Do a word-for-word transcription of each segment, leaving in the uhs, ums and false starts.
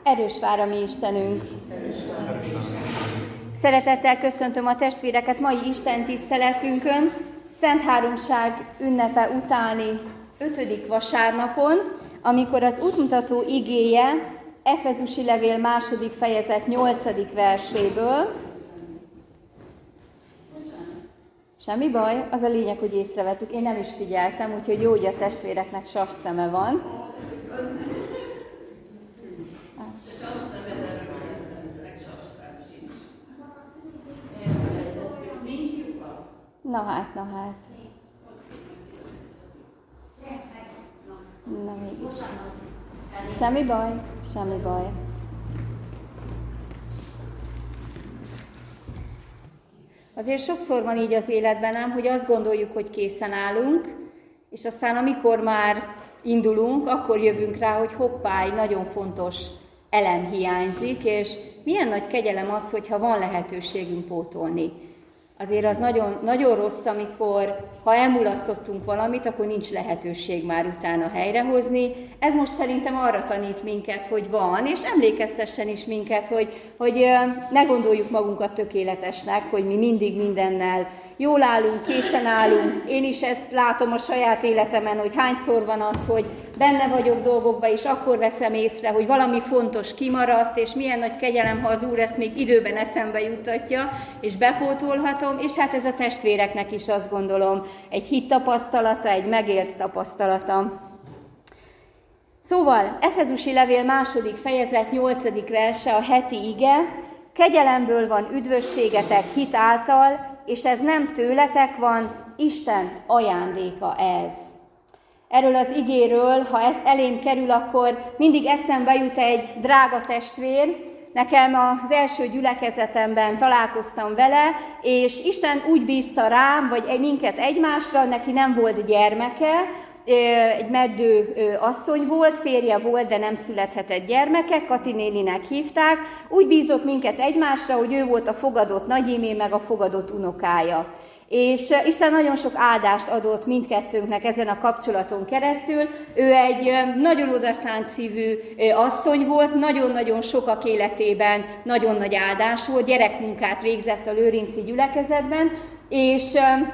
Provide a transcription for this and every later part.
Erős vár a mi Istenünk. Szeretettel köszöntöm a testvéreket mai Isten tiszteletünkön, Szent Háromság ünnepe utáni ötödik vasárnapon, amikor az útmutató igéje Efezusi levél második fejezet nyolcadik verséből. Semmi baj, az a lényeg, hogy észrevettük. Én nem is figyeltem, úgyhogy jó, hogy a testvéreknek sas szeme van. Na hát, na hát. Na mégis. Semmi baj, semmi baj. Azért sokszor van így az életben ám, hogy azt gondoljuk, hogy készen állunk, és aztán amikor már indulunk, akkor jövünk rá, hogy hoppá, egy nagyon fontos elem hiányzik, és milyen nagy kegyelem az, hogyha van lehetőségünk pótolni. Azért az nagyon, nagyon rossz, amikor, ha elmulasztottunk valamit, akkor nincs lehetőség már utána helyrehozni. Ez most szerintem arra tanít minket, hogy van, és emlékeztessen is minket, hogy, hogy ne gondoljuk magunkat tökéletesnek, hogy mi mindig mindennel jól állunk, készen állunk. Én is ezt látom a saját életemen, hogy hányszor van az, hogy benne vagyok dolgokba, és akkor veszem észre, hogy valami fontos kimaradt, és milyen nagy kegyelem, ha az Úr ezt még időben eszembe juttatja, és bepótolhatom, és hát ez a testvéreknek is azt gondolom, egy hit tapasztalata, egy megélt tapasztalata. Szóval, Efezusi levél második fejezet nyolcadik verse, a heti ige, kegyelemből van üdvösségetek hit által, és ez nem tőletek van, Isten ajándéka ez. Erről az igéről, ha ez elém kerül, akkor mindig eszembe jut egy drága testvér. Nekem az első gyülekezetemben találkoztam vele, és Isten úgy bízta rám, vagy minket egymásra, neki nem volt gyermeke, egy meddő asszony volt, férje volt, de nem születhetett gyermeke, Kati néninek hívták. Úgy bízott minket egymásra, hogy ő volt a fogadott nagyimé, meg a fogadott unokája. És Isten nagyon sok áldást adott mindkettőnknek ezen a kapcsolaton keresztül. Ő egy nagyon odaszánt szívű asszony volt, nagyon-nagyon sokak életében nagyon nagy áldás volt, gyerekmunkát végzett a lőrinci gyülekezetben, és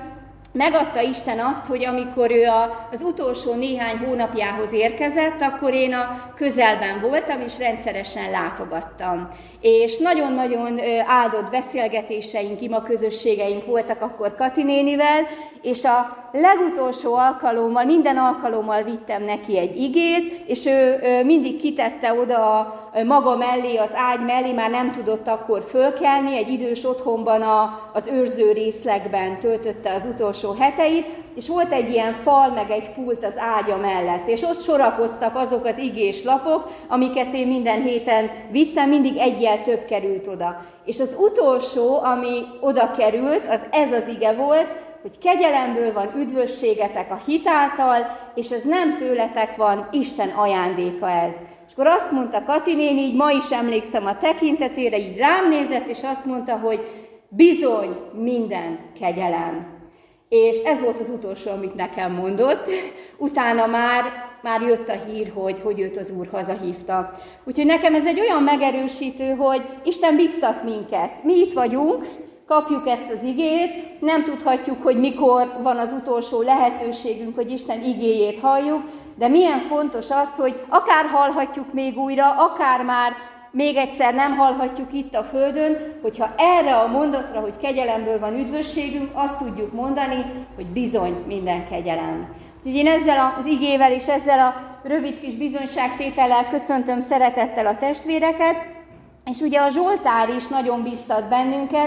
megadta Isten azt, hogy amikor ő az utolsó néhány hónapjához érkezett, akkor én a közelben voltam, és rendszeresen látogattam. És nagyon-nagyon áldott beszélgetéseink, imaközösségeink voltak akkor Kati nénivel, és a legutolsó alkalommal, minden alkalommal vittem neki egy igét, és ő mindig kitette oda a maga mellé, az ágy mellé, már nem tudott akkor fölkelni, egy idős otthonban az őrző részlegben töltötte az utolsó heteit, és volt egy ilyen fal, meg egy pult az ágya mellett, és ott sorakoztak azok az igés lapok, amiket én minden héten vittem, mindig egyel több került oda. És az utolsó, ami oda került, az ez az ige volt, hogy kegyelemből van üdvösségetek a hit által, és ez nem tőletek van, Isten ajándéka ez. És akkor azt mondta Kati néni, így ma is emlékszem a tekintetére, így rám nézett, és azt mondta, hogy bizony minden kegyelem. És ez volt az utolsó, amit nekem mondott. Utána már, már jött a hír, hogy, hogy őt az Úr hazahívta. Úgyhogy nekem ez egy olyan megerősítő, hogy Isten biztat minket. Mi itt vagyunk, kapjuk ezt az igét, nem tudhatjuk, hogy mikor van az utolsó lehetőségünk, hogy Isten igéjét halljuk, de milyen fontos az, hogy akár hallhatjuk még újra, akár már még egyszer nem hallhatjuk itt a földön, hogyha erre a mondatra, hogy kegyelemből van üdvösségünk, azt tudjuk mondani, hogy bizony minden kegyelem. Úgyhogy én ezzel az igével és ezzel a rövid kis bizonyságtétellel köszöntöm szeretettel a testvéreket, és ugye a Zsoltár is nagyon biztat bennünket,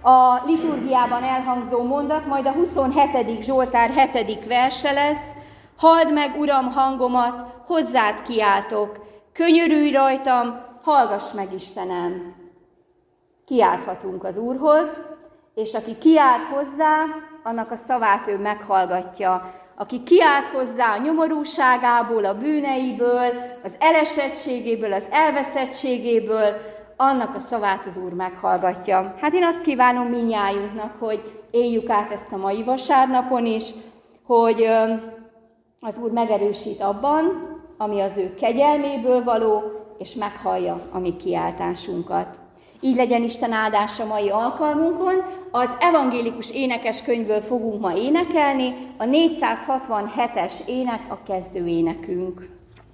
a liturgiában elhangzó mondat, majd a huszonhetedik Zsoltár hetedik verse lesz. Halld meg, Uram, hangomat, hozzád kiáltok, könyörülj rajtam, hallgass meg, Istenem. Kiálthatunk az Úrhoz, és aki kiált hozzá, annak a szavát ő meghallgatja. Aki kiált hozzá a nyomorúságából, a bűneiből, az elesettségéből, az elveszettségéből, annak a szavát az Úr meghallgatja. Hát én azt kívánom mindnyájunknak, hogy éljük át ezt a mai vasárnapon is, hogy az Úr megerősít abban, ami az ő kegyelméből való, és meghallja a mi kiáltásunkat. Így legyen Isten áldása mai alkalmunkon. Az evangélikus énekeskönyvből fogunk ma énekelni, a négyszázhatvanhetes ének a kezdőénekünk.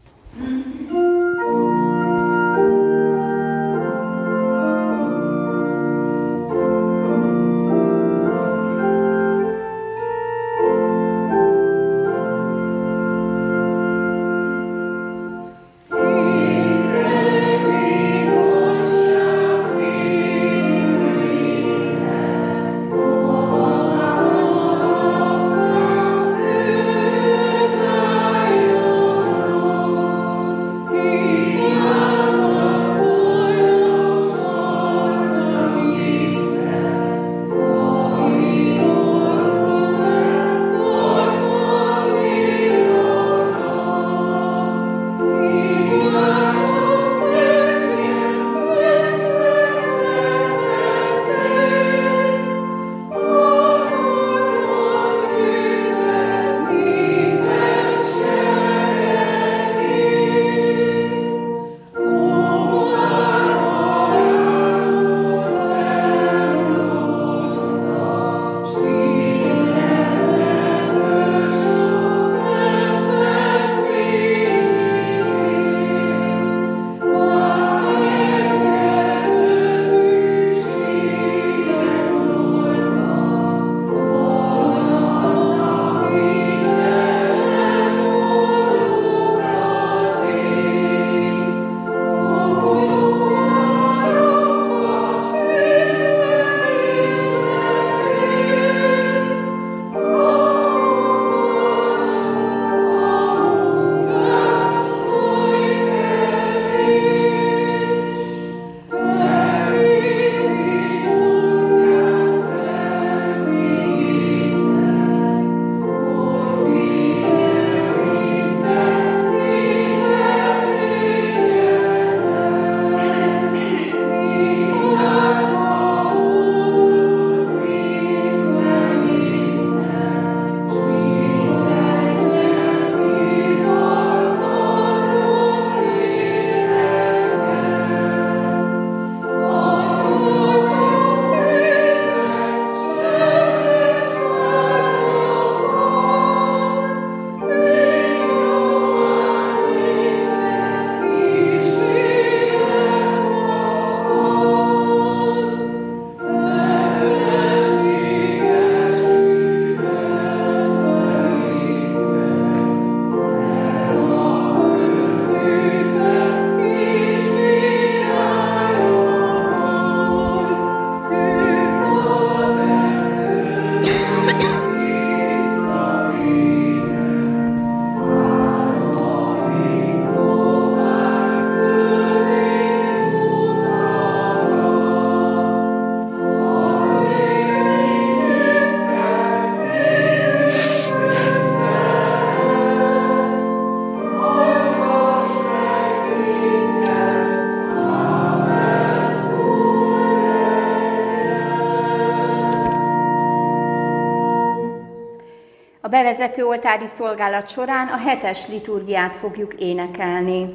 A bevezető oltári szolgálat során a hetes liturgiát fogjuk énekelni.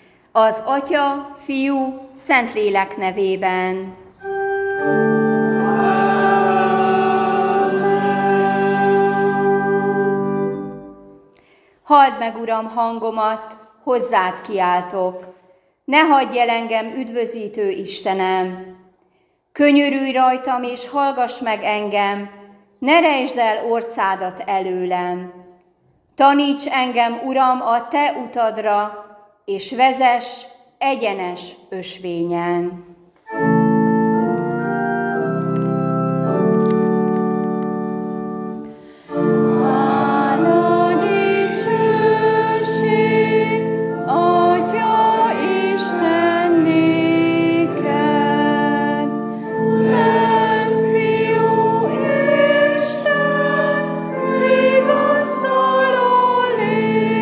Az Atya, Fiú, Szentlélek nevében. Halld meg, Uram, hangomat, hozzád kiáltok. Ne hagyj el engem, üdvözítő Istenem! Könyörülj rajtam, és hallgass meg engem, ne rejtsd el orcádat előlem. Taníts engem, Uram, a te utadra, és vezess egyenes ösvényen.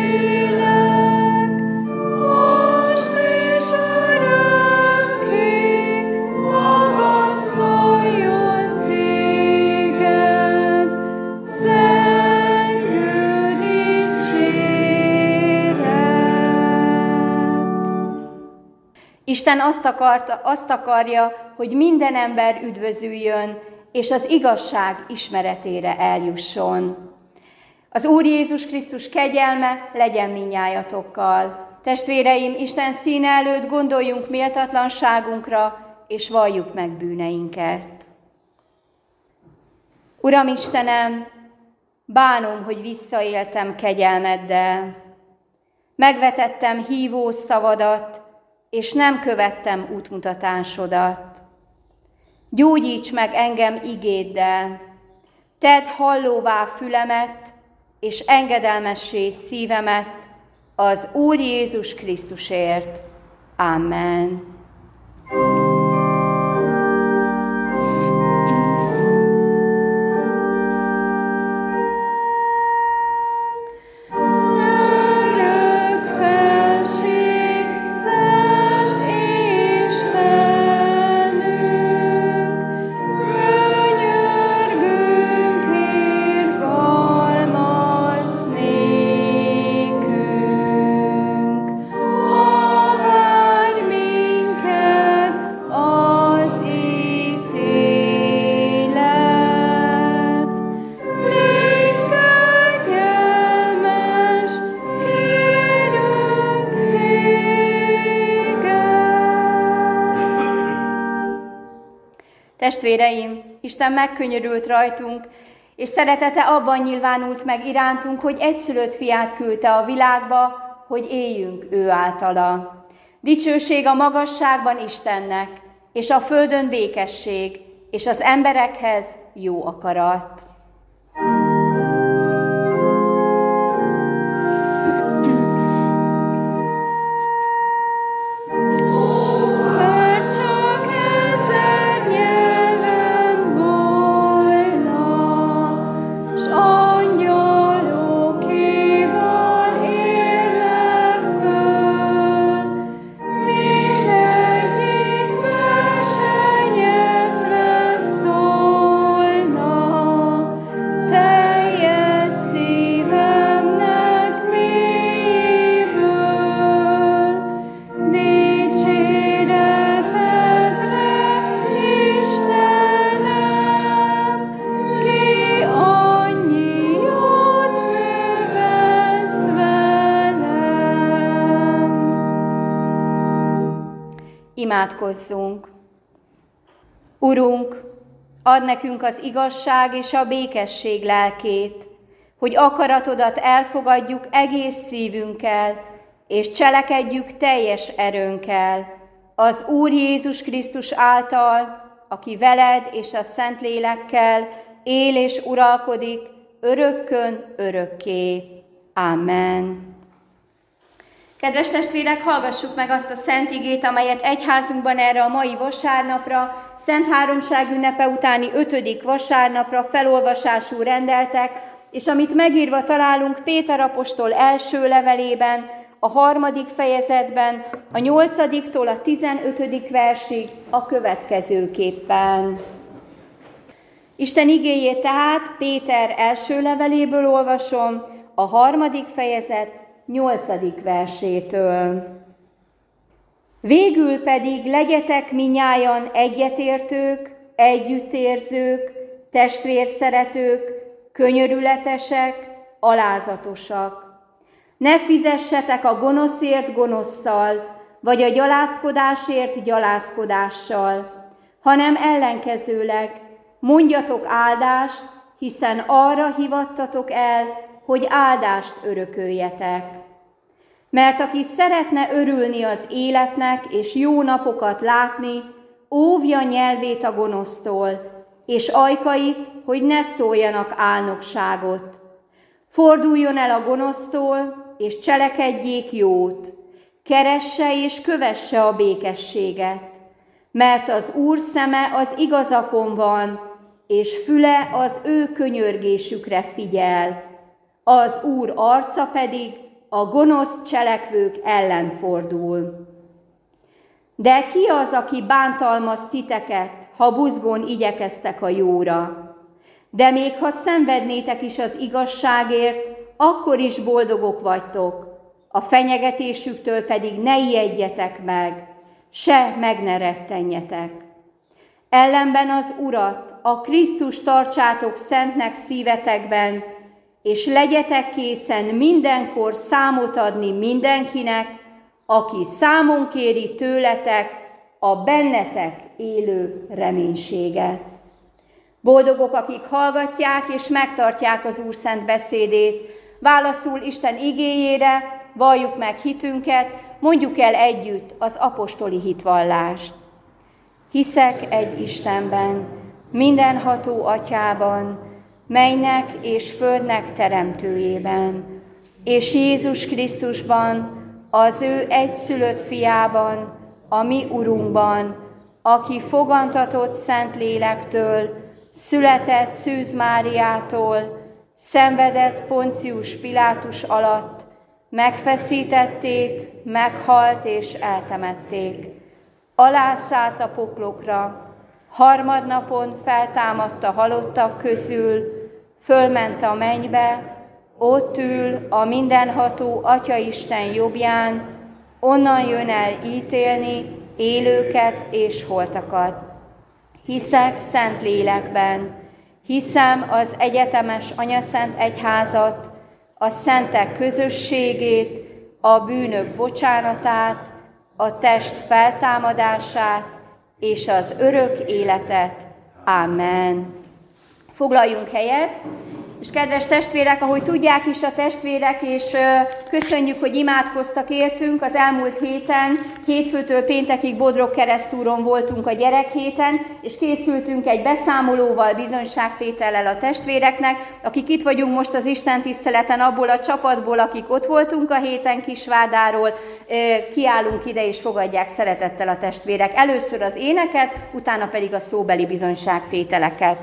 Most és örökké. Isten azt, akarta, azt akarja, hogy minden ember üdvözüljön, és az igazság ismeretére eljusson. Az Úr Jézus Krisztus kegyelme legyen mindnyájatokkal. Testvéreim, Isten színe előtt gondoljunk méltatlanságunkra, és valljuk meg bűneinket. Uram Istenem, bánom, hogy visszaéltem kegyelmeddel. Megvetettem hívó szavadat, és nem követtem útmutatásodat. Gyógyíts meg engem igéddel, tedd hallóvá fülemet, és engedelmessé szívemet az Úr Jézus Krisztusért. Amen. Testvéreim, Isten megkönyörült rajtunk, és szeretete abban nyilvánult meg irántunk, hogy egyszülött fiát küldte a világba, hogy éljünk ő általa. Dicsőség a magasságban Istennek, és a földön békesség, és az emberekhez jó akarat. Imádkozzunk! Urunk, add nekünk az igazság és a békesség lelkét, hogy akaratodat elfogadjuk egész szívünkkel, és cselekedjük teljes erőnkkel, az Úr Jézus Krisztus által, aki veled és a Szentlélekkel él és uralkodik örökkön örökké. Amen. Kedves testvérek, hallgassuk meg azt a szent igét, amelyet egyházunkban erre a mai vasárnapra, Szent Háromság ünnepe utáni ötödik vasárnapra felolvasásul rendeltek, és amit megírva találunk Péter apostol első levelében, a harmadik fejezetben, a nyolcadiktól a tizenötödik versig a következőképpen. Isten igéjét tehát Péter első leveléből olvasom, a harmadik fejezet nyolcadik versétől. Végül pedig legyetek minnyájan egyetértők, együttérzők, testvérszeretők, könyörületesek, alázatosak. Ne fizessetek a gonoszért gonosszal, vagy a gyalázkodásért gyalázkodással, hanem ellenkezőleg mondjatok áldást, hiszen arra hivattatok el, hogy áldást örököljetek. Mert aki szeretne örülni az életnek és jó napokat látni, óvja nyelvét a gonosztól, és ajkait, hogy ne szóljanak álnokságot. Forduljon el a gonosztól, és cselekedjék jót, keresse és kövesse a békességet, mert az Úr szeme az igazakon van, és füle az ő könyörgésükre figyel. Az Úr arca pedig a gonosz cselekvők ellen fordul. De ki az, aki bántalmaz titeket, ha buzgón igyekeztek a jóra? De még ha szenvednétek is az igazságért, akkor is boldogok vagytok, a fenyegetésüktől pedig ne ijedjetek meg, se meg ne rettenjetek. Ellenben az Urat, a Krisztus tartsátok szentnek szívetekben, és legyetek készen mindenkor számot adni mindenkinek, aki számon kéri tőletek a bennetek élő reménységet. Boldogok, akik hallgatják és megtartják az Úr szent beszédét, válaszul Isten igéjére, valljuk meg hitünket, mondjuk el együtt az apostoli hitvallást. Hiszek egy Istenben, mindenható Atyában, mennynek és földnek teremtőjében, és Jézus Krisztusban, az ő egyszülött fiában, a mi Urunkban, aki fogantatott Szent Lélektől, született Szűz Máriától, szenvedett Poncius Pilátus alatt, megfeszítették, meghalt és eltemették. Alászállt a poklokra, harmadnapon feltámadt a halottak közül, fölment a mennybe, ott ül a mindenható Atyaisten jobbján, onnan jön el ítélni élőket és holtakat. Hiszek Szent Lélekben, hiszem az egyetemes Anyaszent Egyházat, a szentek közösségét, a bűnök bocsánatát, a test feltámadását és az örök életet. Amen. Foglaljunk helyet, és kedves testvérek, ahogy tudják is a testvérek, és köszönjük, hogy imádkoztak értünk, az elmúlt héten, hétfőtől péntekig Bodrog Keresztúron voltunk a gyerekhéten, és készültünk egy beszámolóval, bizonyságtétellel a testvéreknek, akik itt vagyunk most az istentiszteleten, abból a csapatból, akik ott voltunk a héten Kisvárdáról, kiállunk ide, és fogadják szeretettel a testvérek. Először az éneket, utána pedig a szóbeli bizonyságtételeket.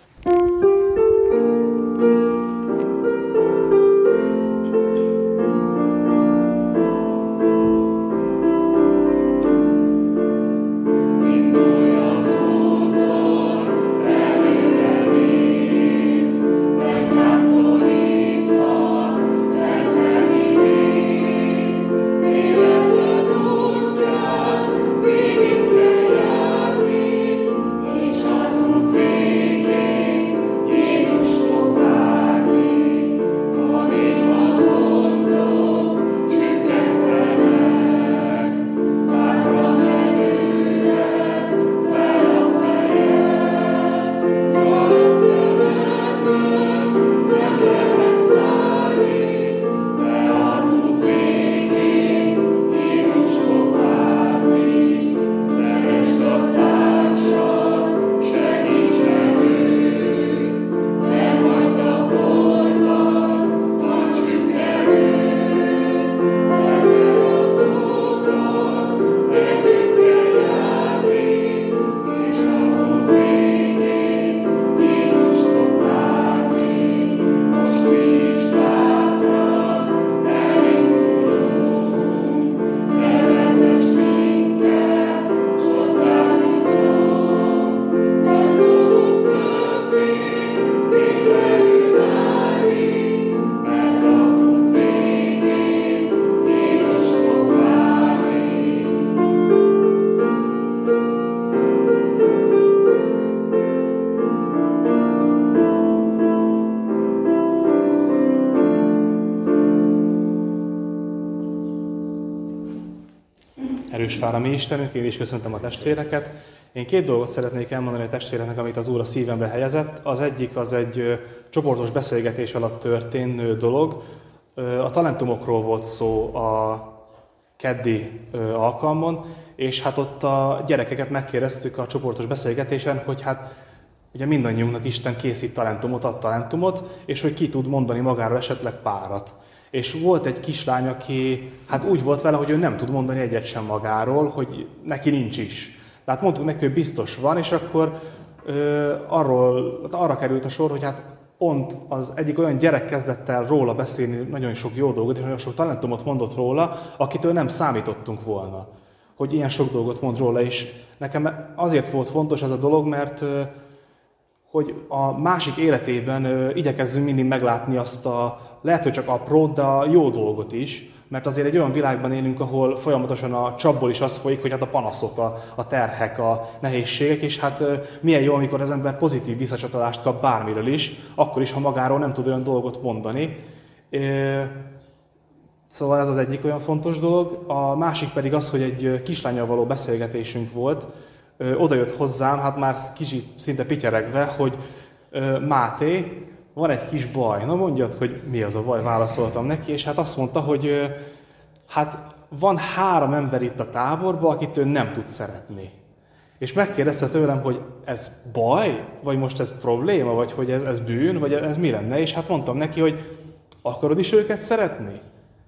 Erős vár a mi Istenünk, én is köszöntöm a testvéreket. Én két dolgot szeretnék elmondani a testvéreknek, amit az Úr a szívemre helyezett. Az egyik az egy ö, csoportos beszélgetés alatt történő dolog. Ö, a talentumokról volt szó a keddi ö, alkalmon, és hát ott a gyerekeket megkérdeztük a csoportos beszélgetésen, hogy hát ugye mindannyiunknak Isten készít talentumot, ad talentumot, és hogy ki tud mondani magáról esetleg párat. És volt egy kislány, aki hát úgy volt vele, hogy ő nem tud mondani egyet sem magáról, hogy neki nincs is. Tehát mondtuk neki, hogy biztos van, és akkor ö, arról, arra került a sor, hogy hát pont az egyik olyan gyerek kezdett el róla beszélni nagyon sok jó dolgot, és nagyon sok talentumot mondott róla, akitől nem számítottunk volna, hogy ilyen sok dolgot mond róla. És nekem azért volt fontos ez a dolog, mert ö, hogy a másik életében ö, igyekezzünk mindig meglátni azt a lehet, hogy csak apró, de a jó dolgot is, Mert azért egy olyan világban élünk, ahol folyamatosan a csapból is az folyik, hogy hát a panaszok, a, a terhek, a nehézségek, és hát milyen jó, amikor az ember pozitív visszacsatolást kap bármiről is, akkor is, ha magáról nem tud olyan dolgot mondani. Szóval ez az egyik olyan fontos dolog. A másik pedig az, hogy egy kislánnyal való beszélgetésünk volt. Oda jött hozzám, hát már kicsit szinte pityeregve, hogy Máté, van egy kis baj. Na mondjad, hogy mi az a baj, válaszoltam neki, és hát azt mondta, hogy hát van három ember itt a táborban, akit ő nem tud szeretni. És megkérdezte tőlem, hogy ez baj, vagy most ez probléma, vagy hogy ez, ez bűn, vagy ez mi lenne, és hát mondtam neki, hogy akarod is őket szeretni?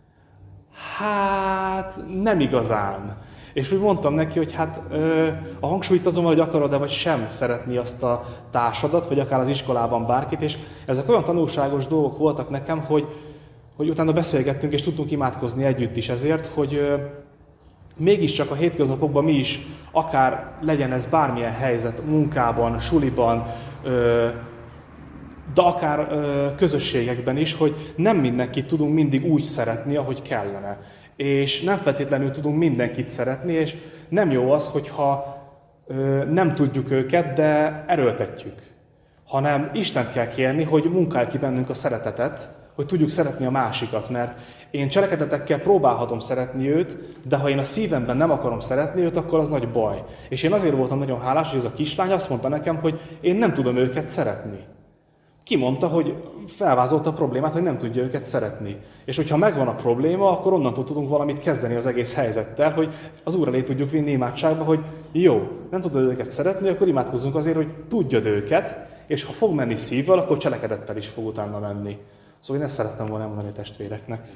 Hát nem igazán. És úgy mondtam neki, hogy hát ö, a hangsúlyt azon van, hogy akarod-e vagy sem szeretni azt a társadat, vagy akár az iskolában bárkit, és ezek olyan tanulságos dolgok voltak nekem, hogy, hogy utána beszélgettünk, és tudtunk imádkozni együtt is ezért, hogy ö, mégiscsak a hétköznapokban mi is, akár legyen ez bármilyen helyzet, munkában, suliban, ö, de akár ö, közösségekben is, hogy nem mindenkit tudunk mindig úgy szeretni, ahogy kellene. És nem feltétlenül tudunk mindenkit szeretni, és nem jó az, hogyha ö, nem tudjuk őket, de erőltetjük. Hanem Istent kell kérni, hogy munkálj ki bennünk a szeretetet, hogy tudjuk szeretni a másikat, mert én cselekedetekkel próbálhatom szeretni őt, de ha én a szívemben nem akarom szeretni őt, akkor az nagy baj. És én azért voltam nagyon hálás, hogy ez a kislány azt mondta nekem, hogy én nem tudom őket szeretni. Kimondta, hogy felvázolta a problémát, hogy nem tudja őket szeretni. És hogyha megvan a probléma, akkor onnantól tudunk valamit kezdeni az egész helyzettel, hogy az Úr elé tudjuk vinni imádságba, hogy jó, nem tudod őket szeretni, akkor imádkozzunk azért, hogy tudjad őket, és ha fog menni szívvel, akkor cselekedettel is fog utána menni. Szóval én ezt szerettem volna elmondani a testvéreknek.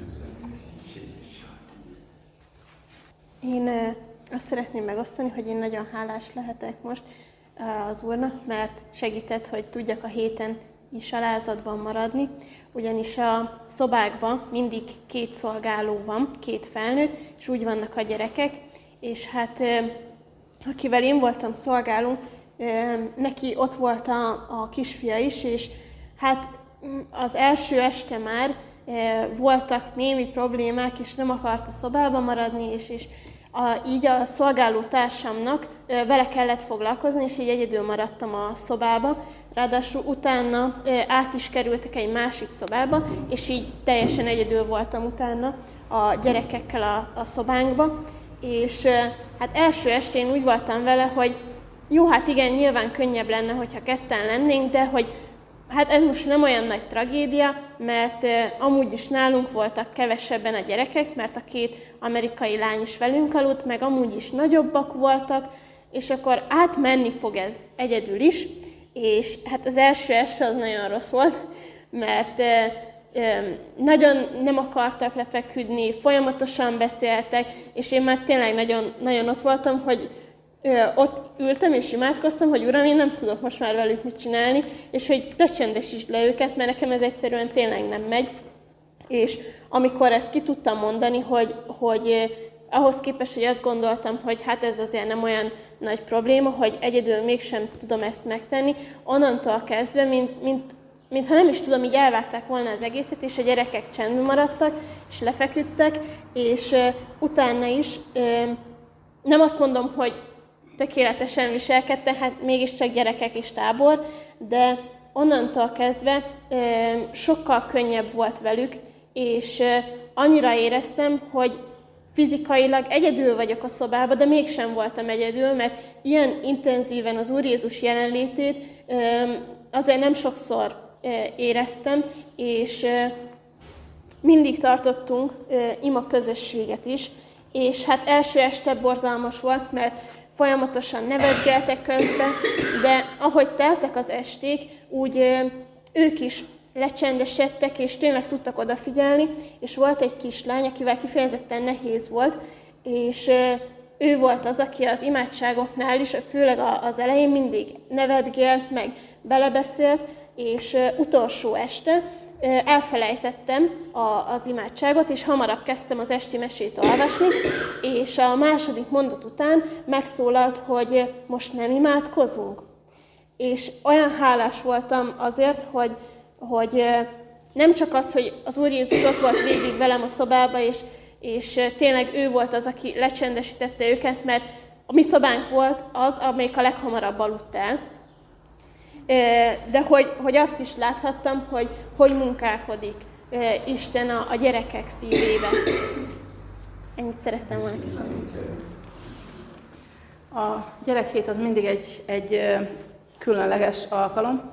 Én azt szeretném megosztani, hogy én nagyon hálás lehetek most az Úrnak, mert segített, hogy tudjak a héten is alázatban maradni, ugyanis a szobákban mindig két szolgáló van, két felnőtt, és úgy vannak a gyerekek, és hát akivel én voltam szolgáló, neki ott volt a, a kisfia is, és hát az első este már voltak némi problémák, és nem akart a szobában maradni, és, és a, így a szolgáló társamnak vele kellett foglalkozni, és így egyedül maradtam a szobába. Ráadásul utána át is kerültek egy másik szobába, és így teljesen egyedül voltam utána a gyerekekkel a, a szobánkba. És hát első estén úgy voltam vele, hogy jó, hát igen, nyilván könnyebb lenne, hogyha ketten lennénk, de hogy hát ez most nem olyan nagy tragédia, mert amúgy is nálunk voltak kevesebben a gyerekek, mert a két amerikai lány is velünk aludt, meg amúgy is nagyobbak voltak, és akkor átmenni fog ez egyedül is, és hát az első este az nagyon rossz volt, mert e, e, nagyon nem akartak lefeküdni, folyamatosan beszéltek, és én már tényleg nagyon, nagyon ott voltam, hogy e, ott ültem és imádkoztam, hogy Uram, én nem tudok most már velük mit csinálni, és hogy te csendesítsd le őket, mert nekem ez egyszerűen tényleg nem megy. És amikor ezt ki tudtam mondani, hogy, hogy ahhoz képest, hogy azt gondoltam, hogy hát ez azért nem olyan nagy probléma, hogy egyedül mégsem tudom ezt megtenni, onnantól kezdve, mint, mint, mintha nem is tudom, így elvágták volna az egészet, és a gyerekek csendben maradtak, és lefeküdtek, és uh, utána is uh, nem azt mondom, hogy tökéletesen viselkedtek, hát mégiscsak gyerekek és tábor, de onnantól kezdve uh, sokkal könnyebb volt velük, és uh, annyira éreztem, hogy fizikailag egyedül vagyok a szobában, de mégsem voltam egyedül, mert ilyen intenzíven az Úr Jézus jelenlétét azért nem sokszor éreztem, és mindig tartottunk ima közösséget is, és hát első este borzalmas volt, mert folyamatosan nevetgeltek közben, de ahogy teltek az esték, úgy ők is lecsendesedtek, és tényleg tudtak odafigyelni, és volt egy kislány, akivel kifejezetten nehéz volt, és ő volt az, aki az imádságoknál is, főleg az elején mindig nevetgélt, meg belebeszélt, és utolsó este elfelejtettem az imádságot, és hamarabb kezdtem az esti mesét olvasni, és a második mondat után megszólalt, hogy most nem imádkozunk. És olyan hálás voltam azért, hogy hogy nem csak az, hogy az Úr Jézus ott volt végig velem a szobába, és, és tényleg ő volt az, aki lecsendesítette őket, mert a mi szobánk volt az, amelyik a leghamarabb aludt el. De hogy, hogy azt is láthattam, hogy hogy munkálkodik Isten a, a gyerekek szívébe. Ennyit szerettem volna köszönni. A gyerekhét az mindig egy, egy különleges alkalom.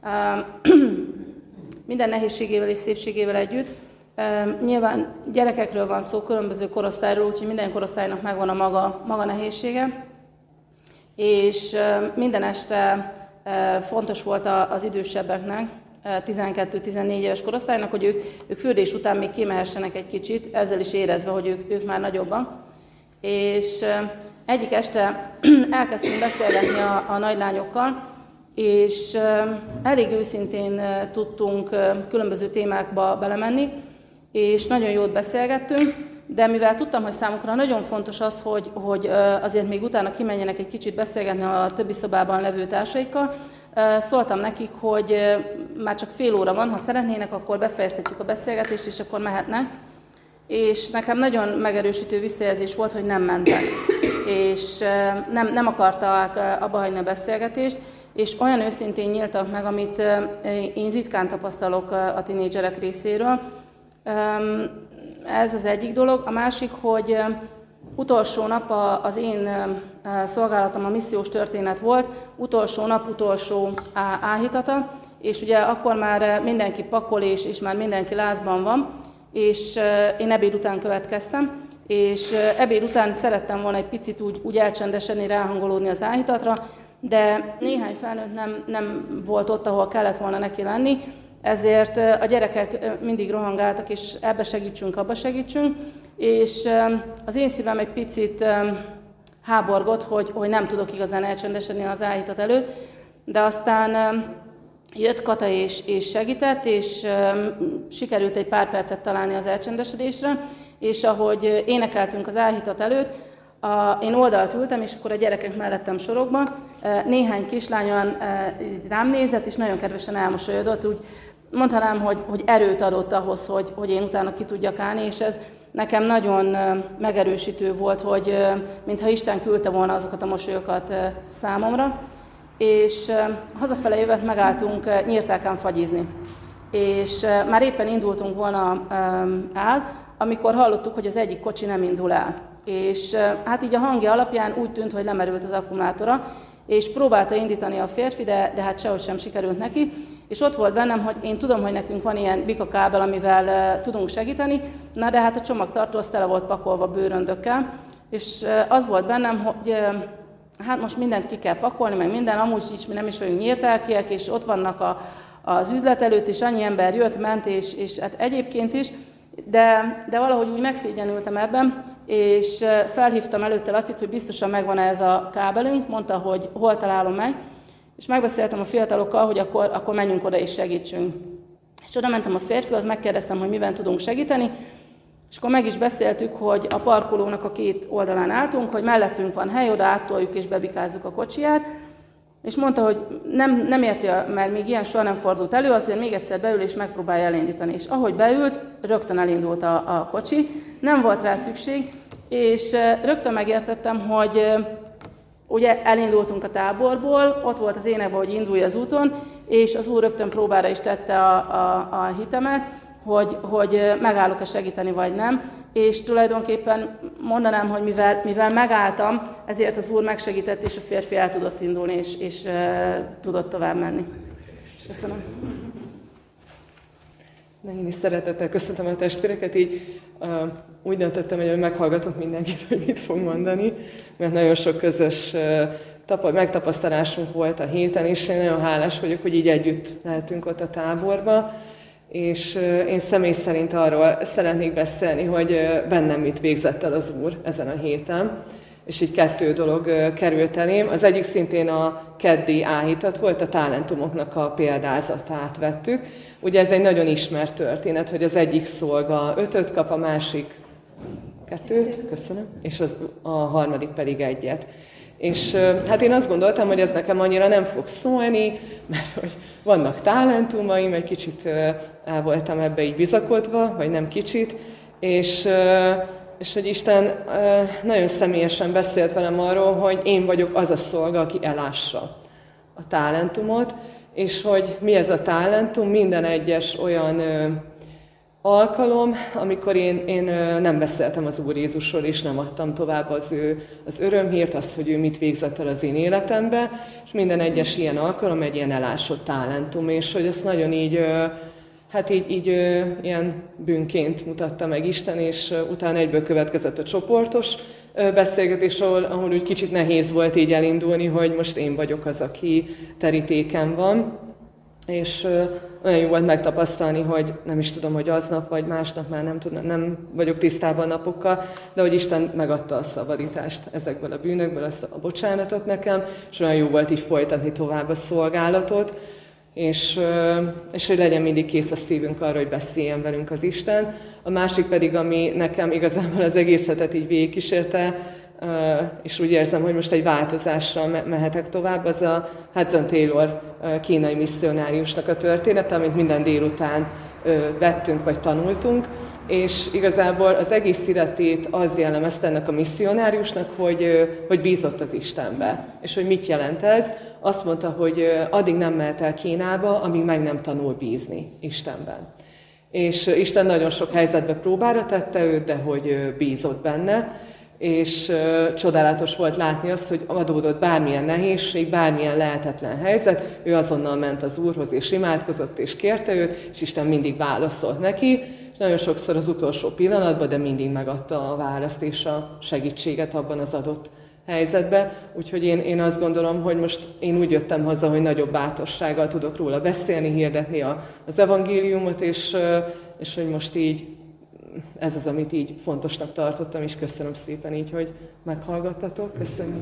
Minden nehézségével és szépségével együtt. Nyilván gyerekekről van szó, különböző korosztályról, úgyhogy minden korosztálynak megvan a maga, maga nehézsége. És minden este fontos volt az idősebbeknek, tizenkettő-tizennégy éves korosztálynak, hogy ők, ők fürdés után még kimehessenek egy kicsit, ezzel is érezve, hogy ők, ők már nagyobbak. És egyik este elkezdtünk beszélgetni a, a nagylányokkal, és elég őszintén tudtunk különböző témákba belemenni, és nagyon jót beszélgettünk, de mivel tudtam, hogy számukra nagyon fontos az, hogy, hogy azért még utána kimenjenek egy kicsit beszélgetni a többi szobában levő társaikkal, szóltam nekik, hogy már csak fél óra van, ha szeretnének, akkor befejezhetjük a beszélgetést, és akkor mehetnek. És nekem nagyon megerősítő visszajelzés volt, hogy nem mentek, és nem, nem akarták abba hagyni a beszélgetést, és olyan őszintén nyíltak meg, amit én ritkán tapasztalok a tinédzserek részéről. Ez az egyik dolog. A másik, hogy utolsó nap az én szolgálatom a missziós történet volt, utolsó nap, utolsó áhítata, és ugye akkor már mindenki pakol, és, és már mindenki lázban van, és én ebéd után következtem, és ebéd után szerettem volna egy picit úgy, úgy elcsendesedni, ráhangolódni az áhítatra, de néhány felnőtt nem, nem volt ott, ahol kellett volna neki lenni, ezért a gyerekek mindig rohangáltak, és ebbe segítsünk, abba segítsünk, és az én szívem egy picit háborgott, hogy, hogy nem tudok igazán elcsendesedni az áhítat előtt, de aztán jött Kata és, és segített, és sikerült egy pár percet találni az elcsendesedésre, és ahogy énekeltünk az áhítat előtt, A, én oldalt ültem, és akkor a gyerekek mellettem sorokba. Néhány kislány olyan rám nézett, és nagyon kedvesen elmosolyodott. Úgy mondhatnám, hogy, hogy erőt adott ahhoz, hogy, hogy én utána ki tudjak állni, és ez nekem nagyon megerősítő volt, hogy mintha Isten küldte volna azokat a mosolyokat számomra. És hazafele jövet megálltunk Nyírtákán fagyizni. És már éppen indultunk volna el, amikor hallottuk, hogy az egyik kocsi nem indul el. És hát így a hangja alapján úgy tűnt, hogy lemerült az akkumulátora, és próbálta indítani a férfi, de, de hát sehogy sem sikerült neki. És ott volt bennem, hogy én tudom, hogy nekünk van ilyen bikakábel, amivel uh, tudunk segíteni, na de hát a csomagtartó az tele volt pakolva bőröndökkel, és uh, az volt bennem, hogy uh, hát most mindent ki kell pakolni, meg minden, amúgy is mi nem is vagyunk nyírtákiek, és ott vannak a, az üzlet előtt, és annyi ember jött, ment, és, és hát egyébként is, de, de valahogy úgy megszégyenültem ebben, és felhívtam előtte Lacit, hogy biztosan megvan ez a kábelünk, mondta, hogy hol találom meg, és megbeszéltem a fiatalokkal, hogy akkor, akkor menjünk oda és segítsünk. És oda mentem a férfihoz, megkérdeztem, hogy miben tudunk segíteni, és akkor meg is beszéltük, hogy a parkolónak a két oldalán álltunk, hogy mellettünk van hely, oda áttoljuk és bebikázzuk a kocsiját, és mondta, hogy nem, nem érti, mert még ilyen soha nem fordult elő, azért még egyszer beül és megpróbálja elindítani. És ahogy beült, rögtön elindult a, a kocsi, nem volt rá szükség, és rögtön megértettem, hogy ugye elindultunk a táborból, ott volt az énekben, hogy indulj az úton, és az Úr rögtön próbára is tette a, a, a hitemet, hogy, hogy megállok-e segíteni, vagy nem. És tulajdonképpen mondanám, hogy mivel, mivel megálltam, ezért az Úr megsegített, és a férfi el tudott indulni, és, és uh, tudott tovább menni. Köszönöm. Na, én is szeretettel köszöntöm a testvéreket, így uh, úgy döntöttem, hogy meghallgatok mindenkit, hogy mit fog mondani, mert nagyon sok közös uh, tapa- megtapasztalásunk volt a héten, és én nagyon hálás vagyok, hogy így együtt lehetünk ott a táborba. És én személy szerint arról szeretnék beszélni, hogy bennem mit végzett el az Úr ezen a héten. És így kettő dolog került elém. Az egyik szintén a keddi áhítat volt, a talentumoknak a példázatát vettük. Ugye ez egy nagyon ismert történet, hogy az egyik szolga ötöt kap, a másik kettőt, köszönöm, és az, a harmadik pedig egyet. És hát én azt gondoltam, hogy ez nekem annyira nem fog szólni, mert hogy vannak talentumaim, egy kicsit el voltam ebbe így bizakodva, vagy nem kicsit, és, és hogy Isten nagyon személyesen beszélt velem arról, hogy én vagyok az a szolga, aki elássa a talentumot, és hogy mi ez a talentum, minden egyes olyan alkalom, amikor én, én nem beszéltem az Úr Jézusról, és nem adtam tovább az ő az örömhírt, azt, hogy ő mit végzett el az én életembe, és minden egyes ilyen alkalom egy ilyen elásott talentum, és hogy ezt nagyon így, hát így, így ilyen bűnként mutatta meg Isten, és utána egyből következett a csoportos beszélgetés, ahol, ahol úgy kicsit nehéz volt így elindulni, hogy most én vagyok az, aki terítéken van, és olyan jó volt megtapasztalni, hogy nem is tudom, hogy aznap vagy másnap már nem, tudom, nem vagyok tisztában a napokkal, de hogy Isten megadta a szabadítást ezekből a bűnökből, azt a bocsánatot nekem, és olyan jó volt így folytatni tovább a szolgálatot, és, és hogy legyen mindig kész a szívünk arra, hogy beszéljen velünk az Isten. A másik pedig, ami nekem igazából az egész hetet így végigkísérte, és úgy érzem, hogy most egy változással mehetek tovább, az a Hudson Taylor kínai misszionáriusnak a története, amit minden délután vettünk vagy tanultunk, és igazából az egész életét az jellemezte ennek a misszionáriusnak, hogy, hogy bízott az Istenbe. És hogy mit jelent ez? Azt mondta, hogy addig nem mehet el Kínába, amíg meg nem tanul bízni Istenben. És Isten nagyon sok helyzetbe próbára tette őt, de hogy bízott benne, és uh, csodálatos volt látni azt, hogy adódott bármilyen nehézség, bármilyen lehetetlen helyzet, ő azonnal ment az Úrhoz, és imádkozott, és kérte őt, és Isten mindig válaszolt neki, és nagyon sokszor az utolsó pillanatban, de mindig megadta a választ és a segítséget abban az adott helyzetben. Úgyhogy én, én azt gondolom, hogy most én úgy jöttem haza, hogy nagyobb bátorsággal tudok róla beszélni, hirdetni a, az evangéliumot, és, uh, és hogy most így ez az, amit így fontosnak tartottam, és köszönöm szépen így, hogy meghallgattatok. Köszönöm.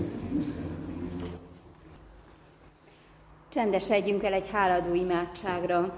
Csendesedjünk el egy háladó imádságra.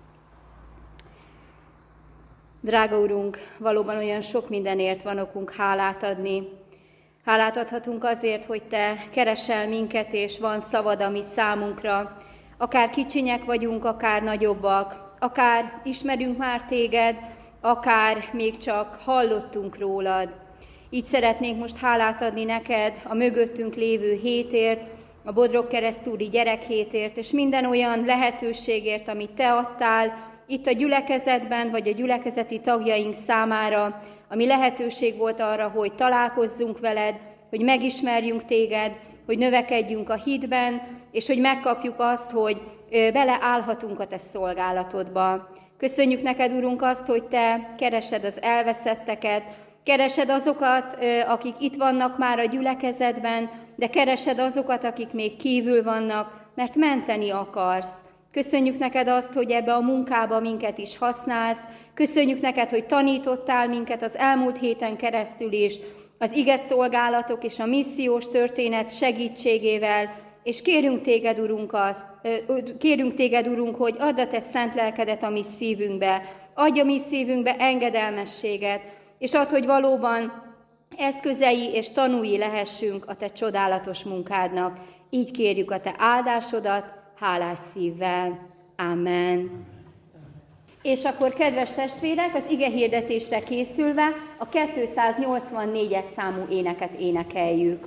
Drága Urunk, valóban olyan sok mindenért van okunk hálát adni. Hálát adhatunk azért, hogy Te keresel minket, és van szavad, ami számunkra. Akár kicsinyek vagyunk, akár nagyobbak, akár ismerünk már Téged, akár még csak hallottunk rólad. Így szeretnénk most hálát adni neked a mögöttünk lévő hétért, a Bodrog Keresztúri gyerekhétért, és minden olyan lehetőségért, amit te adtál itt a gyülekezetben, vagy a gyülekezeti tagjaink számára, ami lehetőség volt arra, hogy találkozzunk veled, hogy megismerjünk téged, hogy növekedjünk a hitben, és hogy megkapjuk azt, hogy beleállhatunk a te szolgálatodba. Köszönjük neked, Urunk, azt, hogy te keresed az elveszetteket, keresed azokat, akik itt vannak már a gyülekezetben, de keresed azokat, akik még kívül vannak, mert menteni akarsz. Köszönjük neked azt, hogy ebbe a munkába minket is használsz. Köszönjük neked, hogy tanítottál minket az elmúlt héten keresztül is, az ige szolgálatok és a missziós történet segítségével, és kérünk téged, Urunk, azt, kérünk téged, Urunk, hogy add a te szent lelkedet a mi szívünkbe, adj a mi szívünkbe engedelmességet, és add, hogy valóban eszközei és tanúi lehessünk a te csodálatos munkádnak. Így kérjük a te áldásodat, hálás szívvel. Amen. És akkor, kedves testvérek, az ige hirdetésre készülve a kétszáznyolcvannégyes számú éneket énekeljük.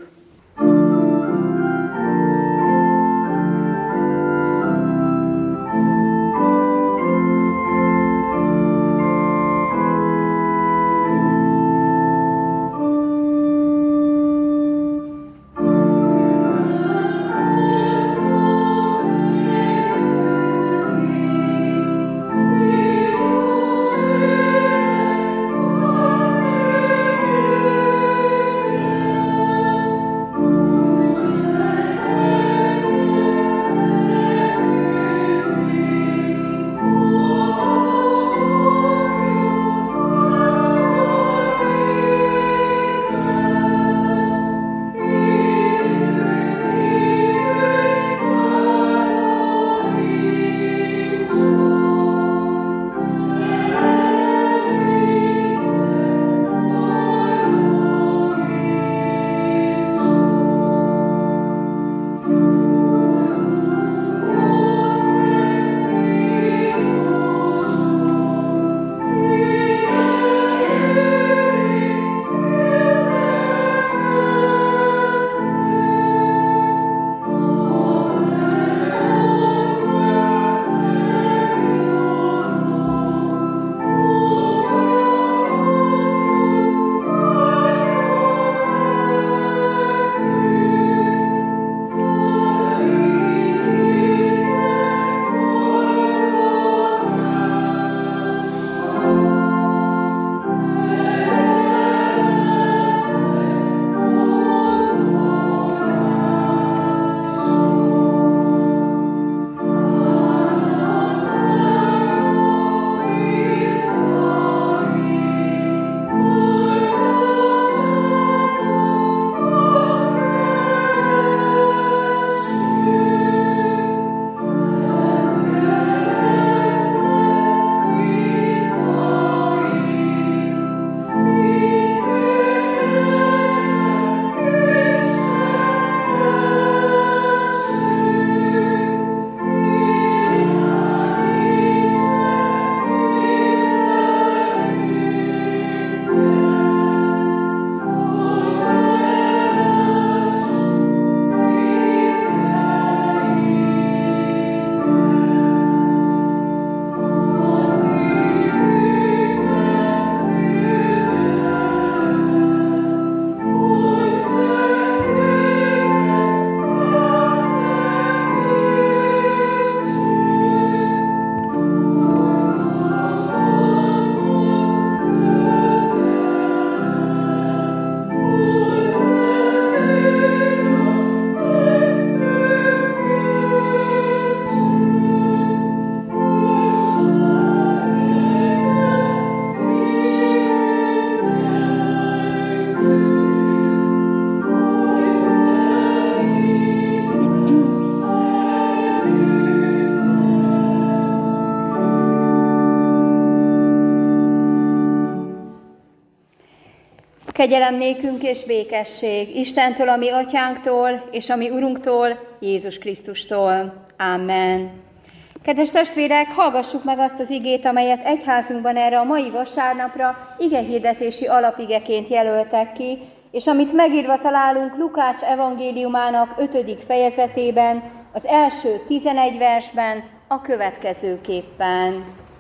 Kegyelem nékünk és békesség Istentől, a mi atyánktól, és a mi Urunktól, Jézus Krisztustól. Amen. Kedves testvérek, hallgassuk meg azt az igét, amelyet egyházunkban erre a mai vasárnapra igehirdetési alapigeként jelöltek ki, és amit megírva találunk Lukács evangéliumának ötödik fejezetében, az első tizenegy versben, a következőképpen.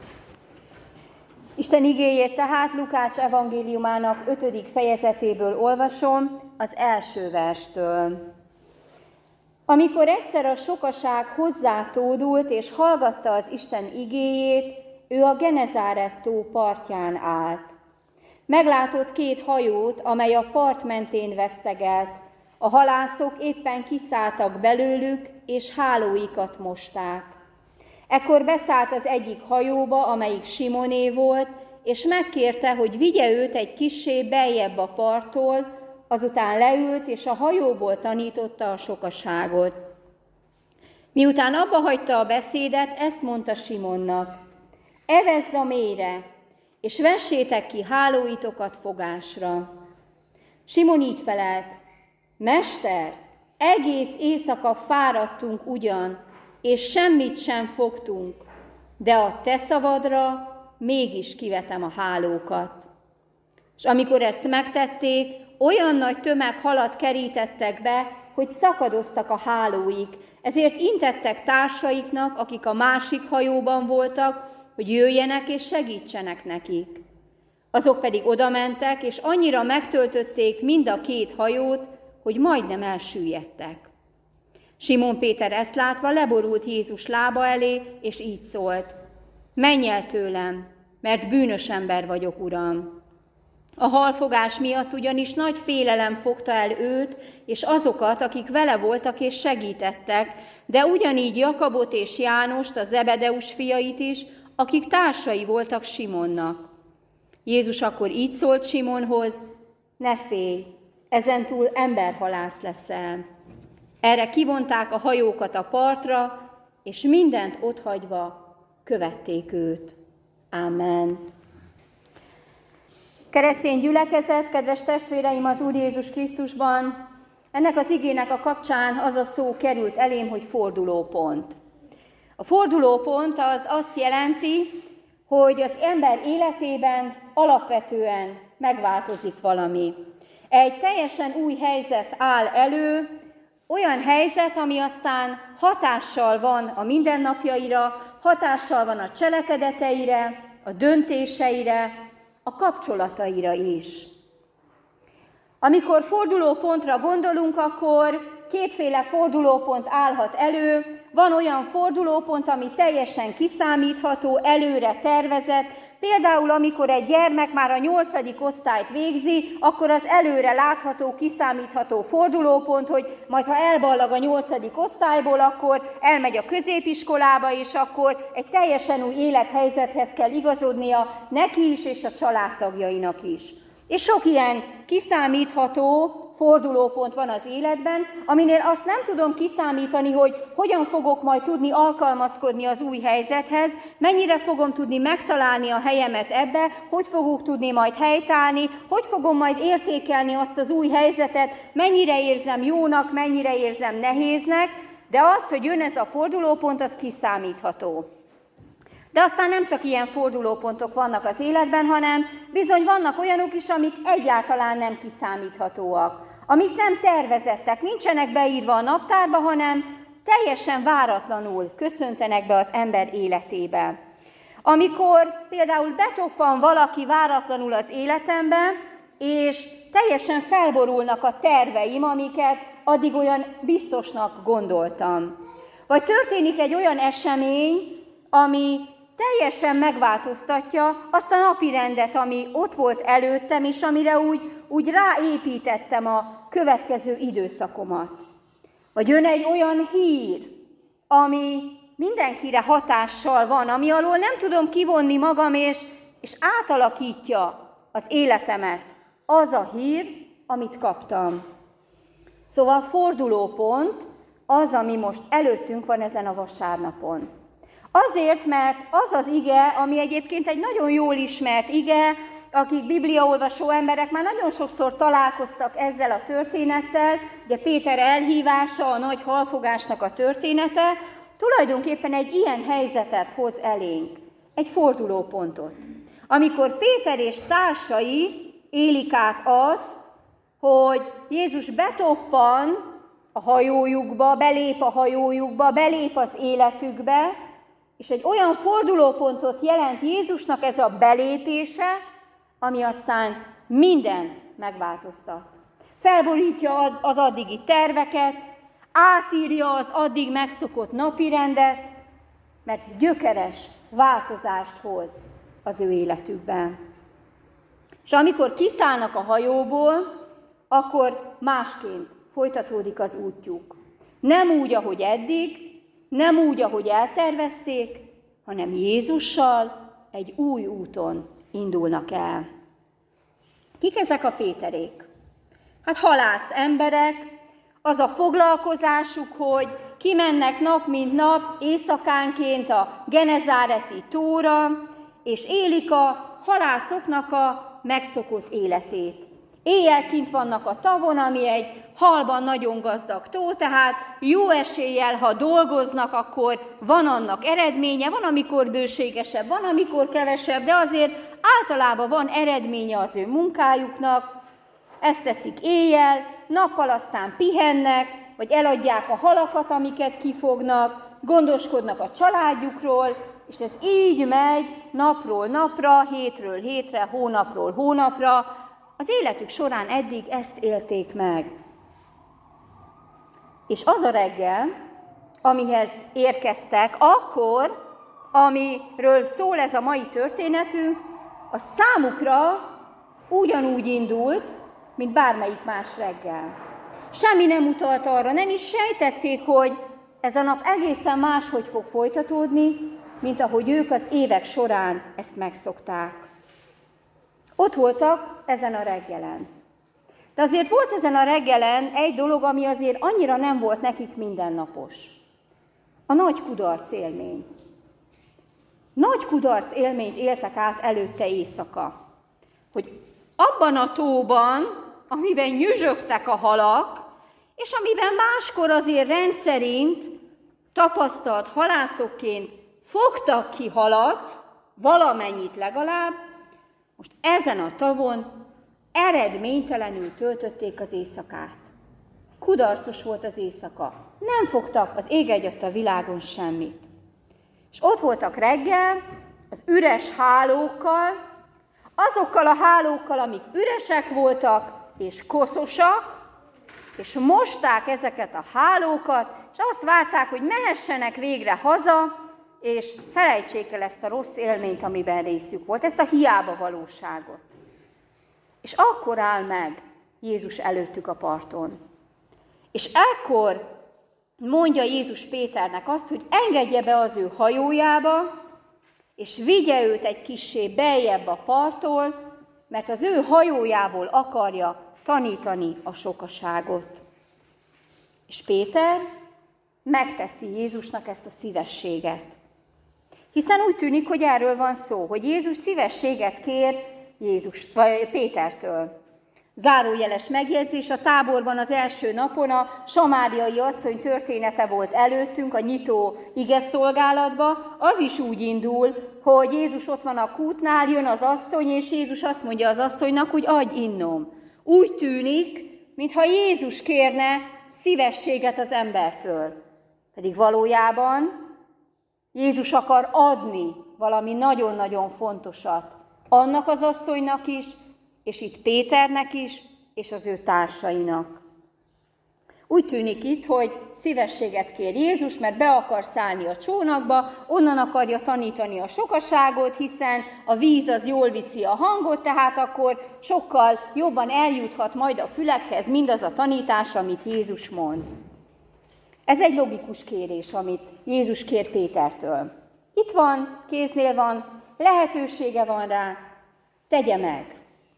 Isten igéjét tehát Lukács evangéliumának ötödik fejezetéből olvasom, az első verstől. Amikor egyszer a sokaság hozzátódult és hallgatta az Isten igéjét, ő a Genezáret tó partján állt. Meglátott két hajót, amely a part mentén vesztegelt. A halászok éppen kiszálltak belőlük, és hálóikat mosták. Ekkor beszállt az egyik hajóba, amelyik Simoné volt, és megkérte, hogy vigye őt egy kissé beljebb a parttól, azután leült, és a hajóból tanította a sokaságot. Miután abba hagyta a beszédet, ezt mondta Simonnak: evezz a mélyre, és vessétek ki hálóitokat fogásra. Simon így felelt: Mester, egész éjszaka fáradtunk ugyan, és semmit sem fogtunk, de a te szavadra mégis kivetem a hálókat. És amikor ezt megtették, olyan nagy tömeg halat kerítettek be, hogy szakadoztak a hálóik, ezért intettek társaiknak, akik a másik hajóban voltak, hogy jöjjenek és segítsenek nekik. Azok pedig odamentek, és annyira megtöltötték mind a két hajót, hogy majdnem elsüllyedtek. Simon Péter ezt látva leborult Jézus lába elé, és így szólt: menj el tőlem, mert bűnös ember vagyok, Uram. A halfogás miatt ugyanis nagy félelem fogta el őt, és azokat, akik vele voltak és segítettek, de ugyanígy Jakabot és Jánost, a Zebedeus fiait is, akik társai voltak Simonnak. Jézus akkor így szólt Simonhoz: ne félj, ezentúl emberhalász leszel. Erre kivonták a hajókat a partra, és mindent otthagyva követték őt. Amen. Keresztény gyülekezet, kedves testvéreim az Úr Jézus Krisztusban, ennek az igének a kapcsán az a szó került elém, hogy fordulópont. A fordulópont az azt jelenti, hogy az ember életében alapvetően megváltozik valami. Egy teljesen új helyzet áll elő, olyan helyzet, ami aztán hatással van a mindennapjaira, hatással van a cselekedeteire, a döntéseire, a kapcsolataira is. Amikor fordulópontra gondolunk, akkor kétféle fordulópont állhat elő. Van olyan fordulópont, ami teljesen kiszámítható, előre tervezett. Például, amikor egy gyermek már a nyolcadik osztályt végzi, akkor az előre látható, kiszámítható fordulópont, hogy majd ha elballag a nyolcadik osztályból, akkor elmegy a középiskolába, és akkor egy teljesen új élethelyzethez kell igazodnia neki is, és a családtagjainak is. És sok ilyen kiszámítható fordulópont van az életben, aminél azt nem tudom kiszámítani, hogy hogyan fogok majd tudni alkalmazkodni az új helyzethez, mennyire fogom tudni megtalálni a helyemet ebbe, hogy fogok tudni majd helytállni, hogy fogom majd értékelni azt az új helyzetet, mennyire érzem jónak, mennyire érzem nehéznek, de az, hogy jön ez a fordulópont, az kiszámítható. De aztán nem csak ilyen fordulópontok vannak az életben, hanem bizony vannak olyanok is, amik egyáltalán nem kiszámíthatóak, amik nem tervezettek, nincsenek beírva a naptárba, hanem teljesen váratlanul köszöntenek be az ember életébe. Amikor például betoppan valaki váratlanul az életembe, és teljesen felborulnak a terveim, amiket addig olyan biztosnak gondoltam. Vagy történik egy olyan esemény, ami teljesen megváltoztatja azt a napirendet, ami ott volt előttem, és amire úgy, úgy ráépítettem a következő időszakomat. Vagy jön egy olyan hír, ami mindenkire hatással van, ami alól nem tudom kivonni magam, és, és átalakítja az életemet. Az a hír, amit kaptam. Szóval fordulópont az, ami most előttünk van ezen a vasárnapon. Azért, mert az az ige, ami egyébként egy nagyon jól ismert ige, akik bibliaolvasó emberek, már nagyon sokszor találkoztak ezzel a történettel. Ugye Péter elhívása, a nagy halfogásnak a története, tulajdonképpen egy ilyen helyzetet hoz elénk, egy fordulópontot. Amikor Péter és társai élik át azt, hogy Jézus betoppan a hajójukba, belép a hajójukba, belép az életükbe, és egy olyan fordulópontot jelent Jézusnak ez a belépése, ami aztán mindent megváltoztat. Felborítja az addigi terveket, átírja az addig megszokott napirendet, mert gyökeres változást hoz az ő életükben. És amikor kiszállnak a hajóból, akkor másként folytatódik az útjuk. Nem úgy, ahogy eddig, nem úgy, ahogy eltervezték, hanem Jézussal egy új úton indulnak el. Kik ezek a Péterék? Hát halász emberek, az a foglalkozásuk, hogy kimennek nap mint nap, éjszakánként a Genezáreti tóra, és élik a halászoknak a megszokott életét. Éjjel kint vannak a tavon, ami egy halban nagyon gazdag tó, tehát jó eséllyel, ha dolgoznak, akkor van annak eredménye, van, amikor bőségesebb, van, amikor kevesebb, de azért általában van eredménye az ő munkájuknak. Ezt teszik éjjel, nappal aztán pihennek, vagy eladják a halakat, amiket kifognak, gondoskodnak a családjukról, és ez így megy napról napra, hétről hétre, hónapról hónapra. Az életük során eddig ezt élték meg. És az a reggel, amihez érkeztek, akkor, amiről szól ez a mai történetünk, a számukra ugyanúgy indult, mint bármelyik más reggel. Semmi nem utalt arra, nem is sejtették, hogy ez a nap egészen máshogy fog folytatódni, mint ahogy ők az évek során ezt megszokták. Ott voltak ezen a reggelen. De azért volt ezen a reggelen egy dolog, ami azért annyira nem volt nekik mindennapos. A nagy kudarc élmény. Nagy kudarc élményt éltek át előtte éjszaka. Hogy abban a tóban, amiben nyüzsögtek a halak, és amiben máskor azért rendszerint tapasztalt halászokként fogtak ki halat, valamennyit legalább, most ezen a tavon eredménytelenül töltötték az éjszakát. Kudarcos volt az éjszaka. Nem fogtak az ég egyatt a világon semmit. És ott voltak reggel az üres hálókkal, azokkal a hálókkal, amik üresek voltak és koszosak, és mosták ezeket a hálókat, és azt várták, hogy mehessenek végre haza, és felejtsék el ezt a rossz élményt, amiben részük volt, ezt a hiába valóságot. És akkor áll meg Jézus előttük a parton. És ekkor mondja Jézus Péternek azt, hogy engedje be az ő hajójába, és vigye őt egy kissé beljebb a parttól, mert az ő hajójából akarja tanítani a sokaságot. És Péter megteszi Jézusnak ezt a szívességet. Hiszen úgy tűnik, hogy erről van szó, hogy Jézus szívességet kér Jézus, vagy Pétertől. Zárójeles megjegyzés, a táborban az első napon a samáriai asszony története volt előttünk, a nyitó igeszolgálatba. Az is úgy indul, hogy Jézus ott van a kútnál, jön az asszony, és Jézus azt mondja az asszonynak, hogy adj innom. Úgy tűnik, mintha Jézus kérne szívességet az embertől. Pedig valójában Jézus akar adni valami nagyon-nagyon fontosat annak az asszonynak is, és itt Péternek is, és az ő társainak. Úgy tűnik itt, hogy szívességet kér Jézus, mert be akar szállni a csónakba, onnan akarja tanítani a sokaságot, hiszen a víz az jól viszi a hangot, tehát akkor sokkal jobban eljuthat majd a fülekhez mindaz a tanítás, amit Jézus mond. Ez egy logikus kérés, amit Jézus kér Pétertől. Itt van, kéznél van, lehetősége van rá, tegye meg.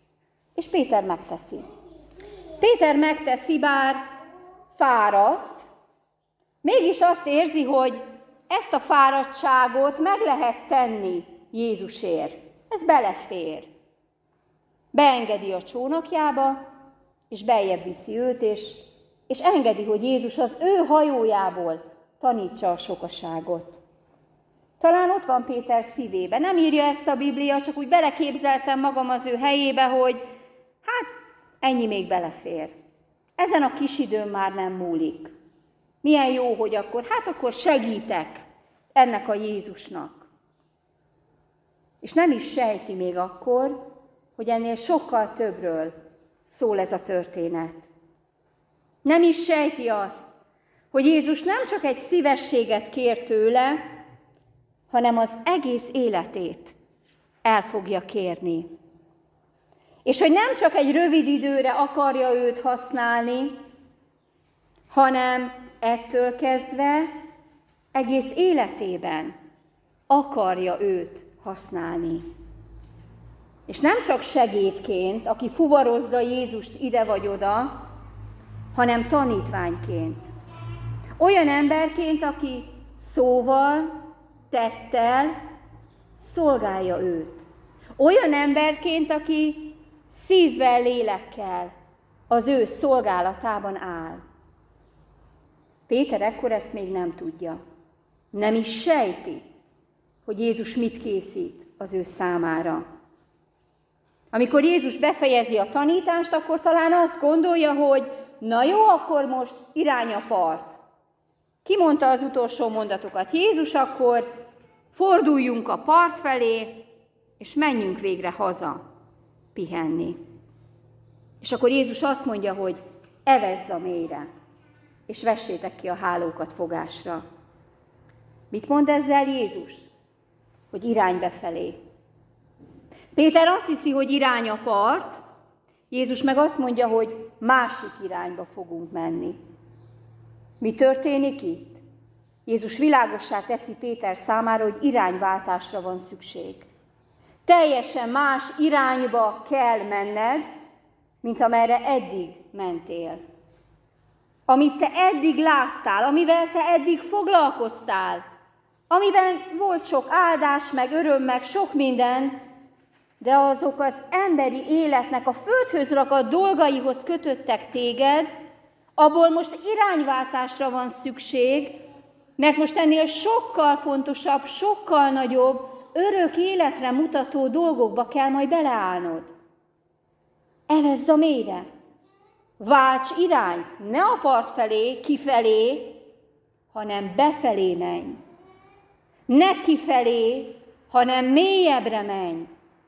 És Péter megteszi. Péter megteszi, bár fáradt, mégis azt érzi, hogy ezt a fáradtságot meg lehet tenni Jézusért. Ez belefér. Beengedi a csónakjába, és beljebb viszi őt, és, és engedi, hogy Jézus az ő hajójából tanítsa a sokaságot. Talán ott van Péter szívében. Nem írja ezt a Biblia, csak úgy beleképzeltem magam az ő helyébe, hogy hát ennyi még belefér. Ezen a kis időn már nem múlik. Milyen jó, hogy akkor, hát akkor segítek ennek a Jézusnak. És nem is sejti még akkor, hogy ennél sokkal többről szól ez a történet. Nem is sejti azt, hogy Jézus nem csak egy szívességet kér tőle, hanem az egész életét el fogja kérni. És hogy nem csak egy rövid időre akarja őt használni, hanem ettől kezdve egész életében akarja őt használni. És nem csak segédként, aki fuvarozza Jézust ide vagy oda, hanem tanítványként. Olyan emberként, aki szóval, tettel szolgálja őt. Olyan emberként, aki szívvel, lélekkel az ő szolgálatában áll. Péter ekkor ezt még nem tudja. Nem is sejti, hogy Jézus mit készít az ő számára. Amikor Jézus befejezi a tanítást, akkor talán azt gondolja, hogy na jó, akkor most irány a part. Kimondta az utolsó mondatokat Jézus, akkor forduljunk a part felé, és menjünk végre haza pihenni. És akkor Jézus azt mondja, hogy evezz a mélyre, és vessétek ki a hálókat fogásra. Mit mond ezzel Jézus? Hogy irány befelé. Péter azt hiszi, hogy irány a part, Jézus meg azt mondja, hogy másik irányba fogunk menni. Mi történik itt? Jézus világossá teszi Péter számára, hogy irányváltásra van szükség. Teljesen más irányba kell menned, mint amerre eddig mentél. Amit te eddig láttál, amivel te eddig foglalkoztál, amiben volt sok áldás, meg öröm, meg sok minden, de azok az emberi életnek a földhöz rakadt dolgaihoz kötöttek téged, abból most irányváltásra van szükség, mert most ennél sokkal fontosabb, sokkal nagyobb, örök életre mutató dolgokba kell majd beleállnod. Evezz a mélyre. Válts irányt, ne a part felé, kifelé, hanem befelé menj. Ne kifelé, hanem mélyebbre menj.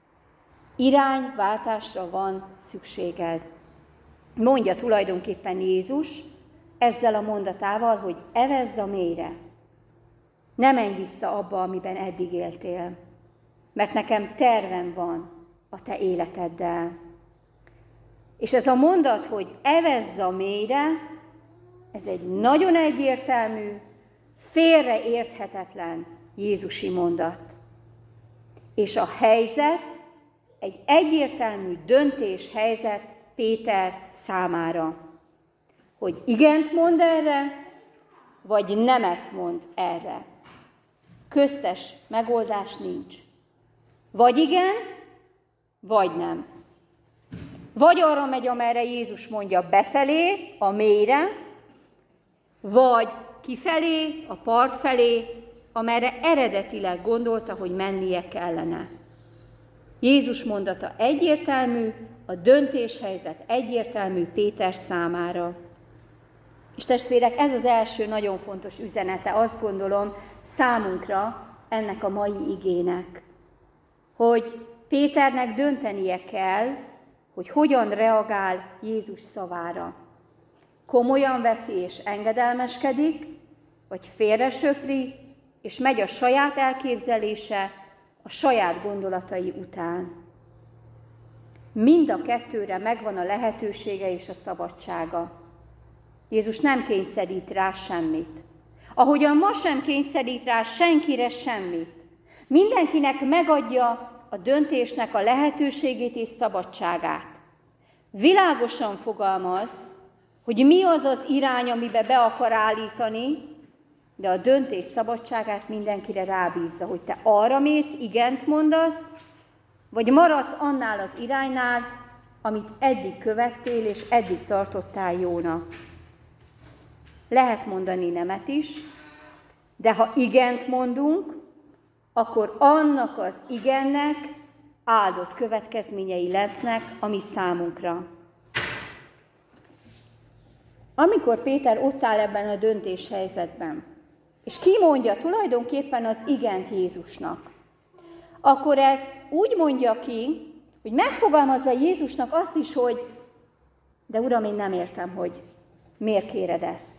Irányváltásra van szükséged. Mondja tulajdonképpen Jézus ezzel a mondatával, hogy evezz a mélyre. Ne menj vissza abba, amiben eddig éltél, mert nekem tervem van a te életeddel. És ez a mondat, hogy evezz a mélyre, ez egy nagyon egyértelmű, félreérthetetlen jézusi mondat. És a helyzet egy egyértelmű döntés helyzet Péter számára, hogy igent mond erre, vagy nemet mond erre. Köztes megoldás nincs. Vagy igen, vagy nem. Vagy arra megy, amerre Jézus mondja, befelé, a mélyre, vagy kifelé, a part felé, amerre eredetileg gondolta, hogy mennie kellene. Jézus mondata egyértelmű, a döntéshelyzet egyértelmű Péter számára. És testvérek, ez az első nagyon fontos üzenete, azt gondolom, számunkra ennek a mai igének, hogy Péternek döntenie kell, hogy hogyan reagál Jézus szavára. Komolyan veszi és engedelmeskedik, vagy félresöpri, és megy a saját elképzelése, a saját gondolatai után. Mind a kettőre megvan a lehetősége és a szabadsága. Jézus nem kényszerít rá semmit. Ahogyan ma sem kényszerít rá senkire semmit. Mindenkinek megadja a döntésnek a lehetőségét és szabadságát. Világosan fogalmaz, hogy mi az az irány, amibe be akar állítani, de a döntés szabadságát mindenkire rábízza, hogy te arra mész, igent mondasz, vagy maradsz annál az iránynál, amit eddig követtél és eddig tartottál jónak. Lehet mondani nemet is, de ha igent mondunk, akkor annak az igennek áldott következményei lesznek a mi számunkra. Amikor Péter ott áll ebben a döntéshelyzetben, és kimondja tulajdonképpen az igent Jézusnak, akkor ez úgy mondja ki, hogy megfogalmazza Jézusnak azt is, hogy de Uram, én nem értem, hogy miért kéred ezt.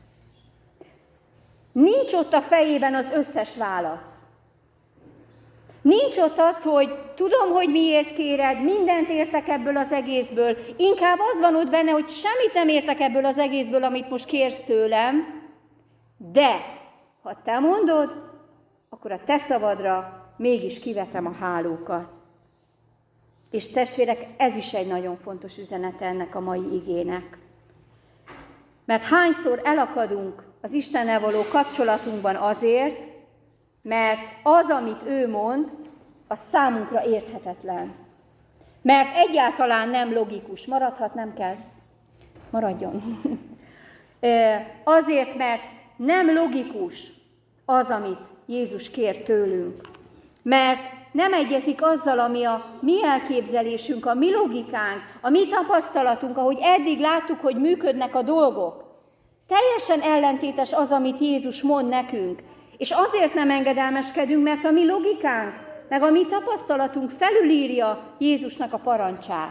Nincs ott a fejében az összes válasz. Nincs ott az, hogy tudom, hogy miért kéred, mindent értek ebből az egészből. Inkább az van ott benne, hogy semmit nem értek ebből az egészből, amit most kérsz tőlem, de ha te mondod, akkor a te szavadra mégis kivetem a hálókat. És testvérek, ez is egy nagyon fontos üzenete ennek a mai igének. Mert hányszor elakadunk az Istennel való kapcsolatunkban azért, mert az, amit ő mond, az számunkra érthetetlen. Mert egyáltalán nem logikus. Maradhat, nem kell? Maradjon. Azért, mert nem logikus az, amit Jézus kér tőlünk. Mert nem egyezik azzal, ami a mi elképzelésünk, a mi logikánk, a mi tapasztalatunk, ahogy eddig láttuk, hogy működnek a dolgok. Teljesen ellentétes az, amit Jézus mond nekünk. És azért nem engedelmeskedünk, mert a mi logikánk, meg a mi tapasztalatunk felülírja Jézusnak a parancsát.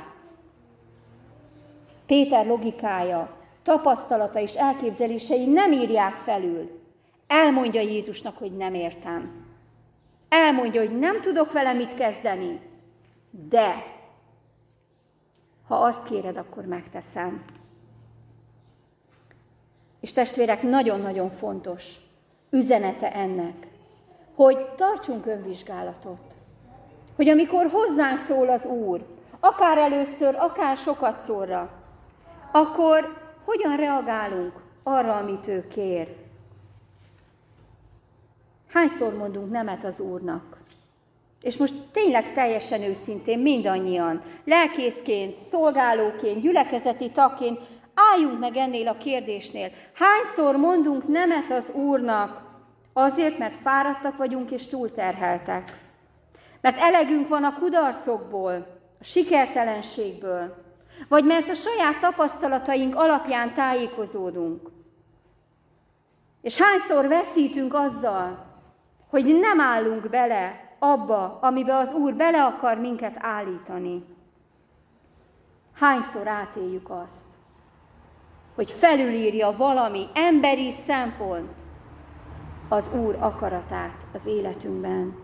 Péter logikája, tapasztalata és elképzelései nem írják felül. Elmondja Jézusnak, hogy nem értem. Elmondja, hogy nem tudok vele mit kezdeni, de ha azt kéred, akkor megteszem. És testvérek, nagyon-nagyon fontos üzenete ennek, hogy tartsunk önvizsgálatot. Hogy amikor hozzánk szól az Úr, akár először, akár sokat szólra, akkor hogyan reagálunk arra, amit ő kér? Hányszor mondunk nemet az Úrnak? És most tényleg teljesen őszintén mindannyian, lelkészként, szolgálóként, gyülekezeti tagként álljunk meg ennél a kérdésnél. Hányszor mondunk nemet az Úrnak? Azért, mert fáradtak vagyunk és túlterheltek. Mert elegünk van a kudarcokból, a sikertelenségből, vagy mert a saját tapasztalataink alapján tájékozódunk. És hányszor veszítünk azzal, hogy nem állunk bele abba, amibe az Úr bele akar minket állítani. Hányszor átéljük azt, hogy felülírja valami emberi szempont az Úr akaratát az életünkben.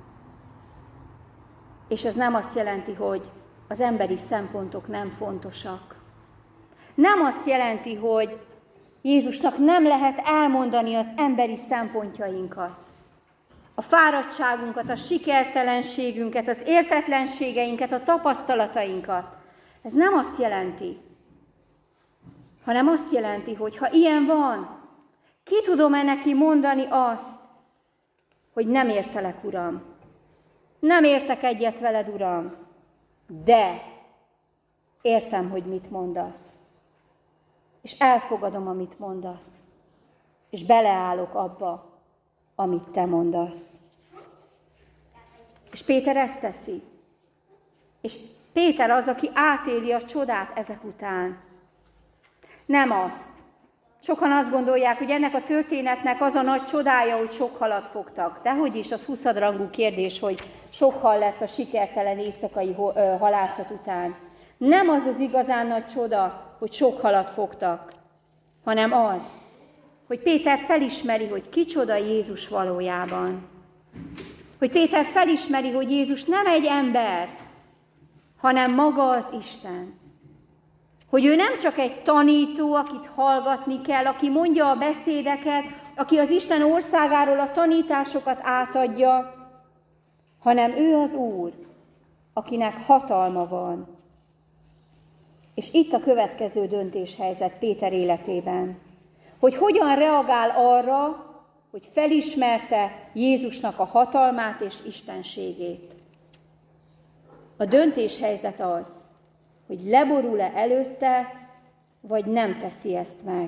És ez nem azt jelenti, hogy az emberi szempontok nem fontosak. Nem azt jelenti, hogy Jézusnak nem lehet elmondani az emberi szempontjainkat. A fáradtságunkat, a sikertelenségünket, az értetlenségeinket, a tapasztalatainkat. Ez nem azt jelenti, hanem azt jelenti, hogy ha ilyen van, ki tudom-e neki mondani azt, hogy nem értelek, Uram. Nem értek egyet veled, Uram, de értem, hogy mit mondasz. És elfogadom, amit mondasz. És beleállok abba, amit te mondasz. És Péter ezt teszi. És Péter az, aki átéli a csodát ezek után. Nem azt. Sokan azt gondolják, hogy ennek a történetnek az a nagy csodája, hogy sok halat fogtak. Dehogy is, az huszadrangú kérdés, hogy sok hal lett a sikertelen éjszakai halászat után. Nem az az igazán nagy csoda, hogy sok halat fogtak, hanem az, hogy Péter felismeri, hogy kicsoda Jézus valójában. Hogy Péter felismeri, hogy Jézus nem egy ember, hanem maga az Isten. Hogy ő nem csak egy tanító, akit hallgatni kell, aki mondja a beszédeket, aki az Isten országáról a tanításokat átadja, hanem ő az Úr, akinek hatalma van. És itt a következő döntéshelyzet Péter életében, hogy hogyan reagál arra, hogy felismerte Jézusnak a hatalmát és istenségét. A döntéshelyzet az, hogy leborul-e előtte, vagy nem teszi ezt meg.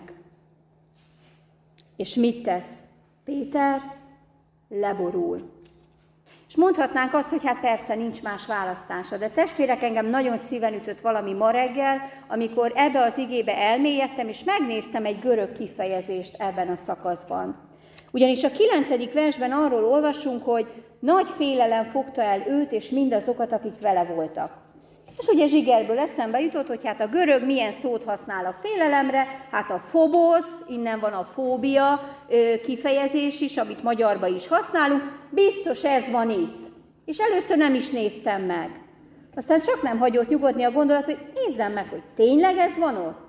És mit tesz Péter? Leborul. És mondhatnánk azt, hogy hát persze nincs más választása, de testvérek, engem nagyon szíven ütött valami ma reggel, amikor ebbe az igébe elmélyedtem, és megnéztem egy görög kifejezést ebben a szakaszban. Ugyanis a kilencedik versben arról olvasunk, hogy nagy félelem fogta el őt és mindazokat, akik vele voltak. És ugye Zsigerből eszembe jutott, hogy hát a görög milyen szót használ a félelemre, hát a fobosz, innen van a fóbia kifejezés is, amit magyarba is használunk, biztos ez van itt. És először nem is néztem meg. Aztán csak nem hagyott nyugodni a gondolat, hogy nézzem meg, hogy tényleg ez van ott.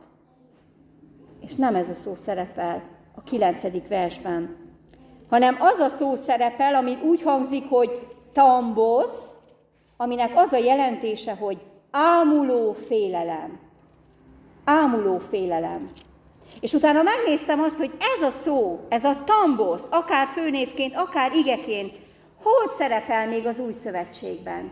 És nem ez a szó szerepel a kilencedik versben, hanem az a szó szerepel, ami úgy hangzik, hogy tambosz, aminek az a jelentése, hogy ámuló félelem. Ámuló félelem. És utána megnéztem azt, hogy ez a szó, ez a tambosz, akár főnévként, akár igeként, hol szerepel még az Új Szövetségben.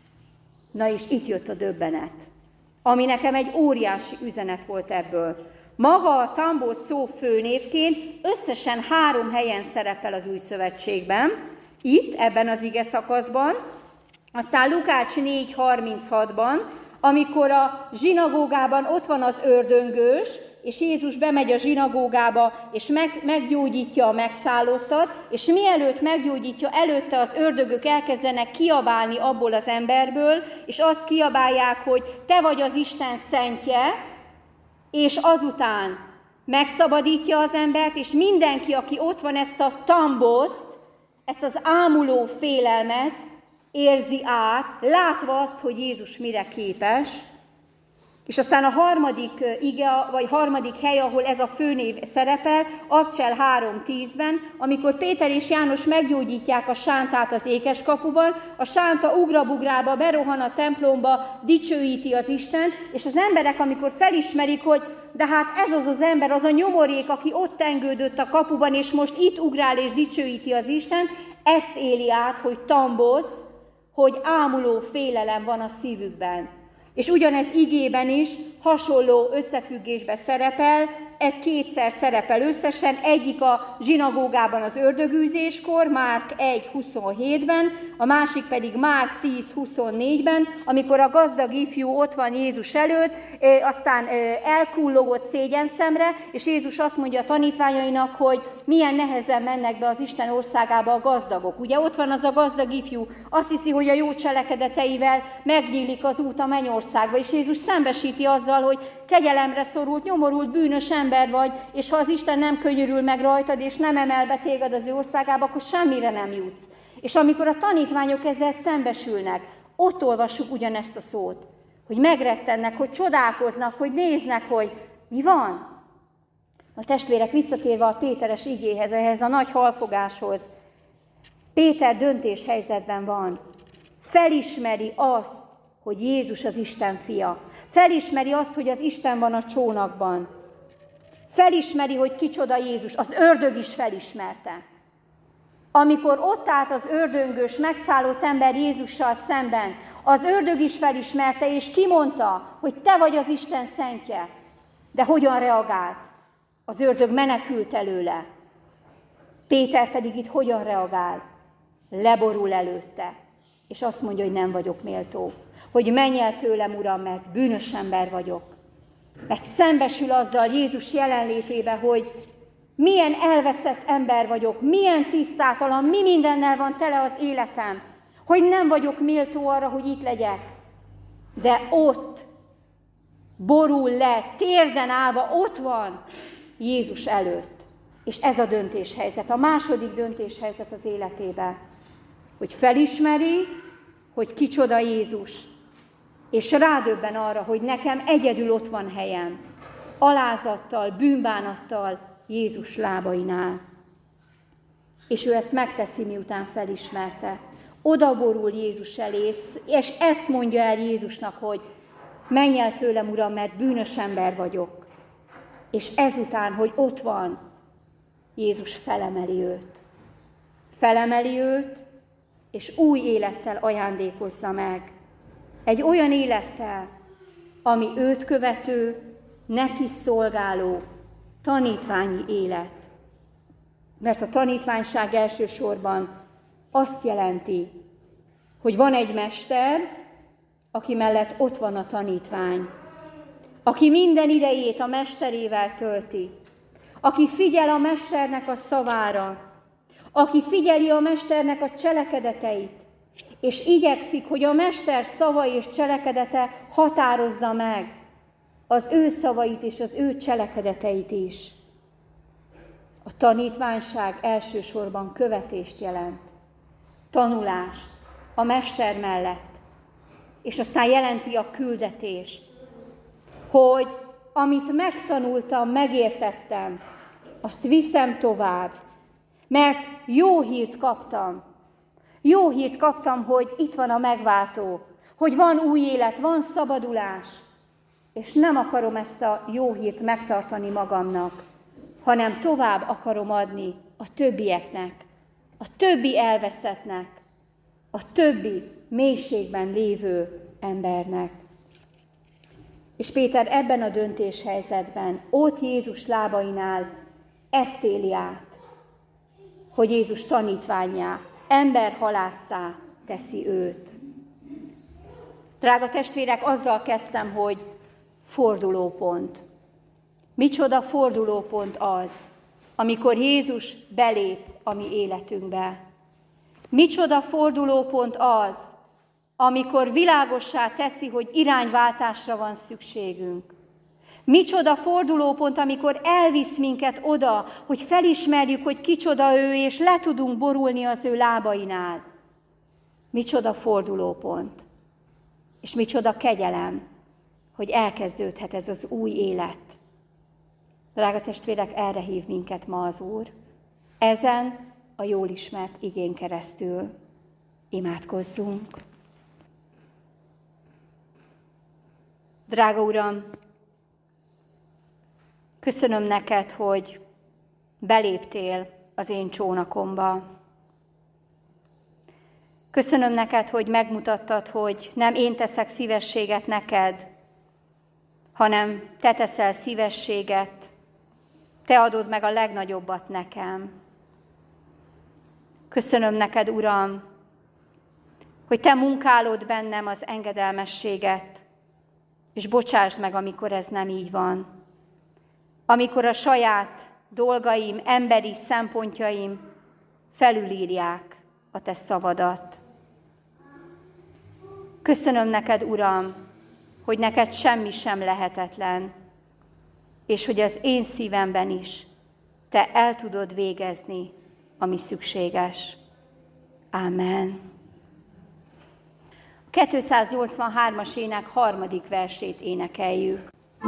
Na és itt jött a döbbenet, ami nekem egy óriási üzenet volt ebből. Maga a tambosz szó főnévként összesen három helyen szerepel az Új Szövetségben, itt, ebben az ige szakaszban, aztán Lukács négy harminchatban, amikor a zsinagógában ott van az ördöngős, és Jézus bemegy a zsinagógába, és meg, meggyógyítja a megszállottat, és mielőtt meggyógyítja, előtte az ördögök elkezdenek kiabálni abból az emberből, és azt kiabálják, hogy te vagy az Isten szentje, és azután megszabadítja az embert, és mindenki, aki ott van, ezt a tamboszt, ezt az ámuló félelmet érzi át, látva azt, hogy Jézus mire képes. És aztán a harmadik ige, vagy harmadik hely, ahol ez a főnév szerepel, Abcsel három tízben, amikor Péter és János meggyógyítják a sántát az ékeskapuban, a sánta ugrabugrába berohan a templomba, dicsőíti az Istent, és az emberek, amikor felismerik, hogy de hát ez az az ember, az a nyomorék, aki ott tengődött a kapuban, és most itt ugrál és dicsőíti az Istent, ezt éli át, hogy tambosz, hogy ámuló félelem van a szívükben. És ugyanez igében is hasonló összefüggésben szerepel, ez kétszer szerepel összesen, egyik a zsinagógában az ördögűzéskor, Márk egy huszonhétben, a másik pedig Márk tíz huszonnégyben, amikor a gazdag ifjú ott van Jézus előtt, aztán elkullogott szégyenszemre, és Jézus azt mondja a tanítványainak, hogy milyen nehezen mennek be az Isten országába a gazdagok. Ugye ott van az a gazdag ifjú, azt hiszi, hogy a jó cselekedeteivel megnyílik az út a mennyországba, és Jézus szembesíti azzal, hogy kegyelemre szorult, nyomorult, bűnös ember vagy, és ha az Isten nem könyörül meg rajtad, és nem emel be téged az ő országába, akkor semmire nem jutsz. És amikor a tanítványok ezzel szembesülnek, ott olvassuk ugyanezt a szót, hogy megrettennek, hogy csodálkoznak, hogy néznek, hogy mi van. A testvérek, visszatérve a péteres igéhez, ehhez a nagy halfogáshoz, Péter döntéshelyzetben van. Felismeri azt, hogy Jézus az Isten fia. Felismeri azt, hogy az Isten van a csónakban. Felismeri, hogy kicsoda Jézus. Az ördög is felismerte. Amikor ott állt az ördöngös, megszállott ember Jézussal szemben, az ördög is felismerte, és kimondta, hogy te vagy az Isten szentje. De hogyan reagált? Az ördög menekült előle. Péter pedig itt hogyan reagál? Leborul előtte, és azt mondja, hogy nem vagyok méltó. Hogy menj el tőlem, Uram, mert bűnös ember vagyok. Mert szembesül azzal Jézus jelenlétében, hogy milyen elveszett ember vagyok, milyen tisztátalan, mi mindennel van tele az életem, hogy nem vagyok méltó arra, hogy itt legyek. De ott borul le, térden állva, ott van Jézus előtt. És ez a döntéshelyzet, a második döntéshelyzet az életében, hogy felismeri, hogy kicsoda Jézus, és rádöbben arra, hogy nekem egyedül ott van helyem, alázattal, bűnbánattal Jézus lábainál. És ő ezt megteszi, miután felismerte. Odaborul Jézus elé, és ezt mondja el Jézusnak, hogy menj el tőlem, Uram, mert bűnös ember vagyok. És ezután, hogy ott van, Jézus felemeli őt. Felemeli őt, és új élettel ajándékozza meg. Egy olyan élettel, ami őt követő, neki szolgáló tanítványi élet. Mert a tanítványság elsősorban azt jelenti, hogy van egy mester, aki mellett ott van a tanítvány, aki minden idejét a mesterével tölti, aki figyel a mesternek a szavára, aki figyeli a mesternek a cselekedeteit, és igyekszik, hogy a mester szava és cselekedete határozza meg az ő szavait és az ő cselekedeteit is. A tanítványság elsősorban követést jelent, tanulást a mester mellett, és aztán jelenti a küldetést, hogy amit megtanultam, megértettem, azt viszem tovább, mert jó hírt kaptam. Jó hírt kaptam, hogy itt van a megváltó, hogy van új élet, van szabadulás, és nem akarom ezt a jó hírt megtartani magamnak, hanem tovább akarom adni a többieknek, a többi elveszettnek, a többi mélységben lévő embernek. És Péter ebben a döntéshelyzetben, ott Jézus lábainál ezt éli át, hogy Jézus tanítvánnyá, emberhalásszá teszi őt. Drága testvérek, azzal kezdtem, hogy fordulópont. Micsoda fordulópont az, amikor Jézus belép a mi életünkbe. Micsoda fordulópont az, amikor világossá teszi, hogy irányváltásra van szükségünk. Micsoda fordulópont, amikor elvisz minket oda, hogy felismerjük, hogy kicsoda ő, és le tudunk borulni az ő lábainál. Micsoda fordulópont, és micsoda kegyelem, hogy elkezdődhet ez az új élet. Drága testvérek, erre hív minket ma az Úr. Ezen a jól ismert igén keresztül imádkozzunk. Drága Uram, köszönöm neked, hogy beléptél az én csónakomba. Köszönöm neked, hogy megmutattad, hogy nem én teszek szívességet neked, hanem te teszel szívességet, te adod meg a legnagyobbat nekem. Köszönöm neked, Uram, hogy te munkálod bennem az engedelmességet, és bocsásd meg, amikor ez nem így van. Amikor a saját dolgaim, emberi szempontjaim felülírják a te szavadat. Köszönöm neked, Uram, hogy neked semmi sem lehetetlen, és hogy az én szívemben is te el tudod végezni, ami szükséges. Ámen. A kétszáznyolcvanhármas ének harmadik versét énekeljük.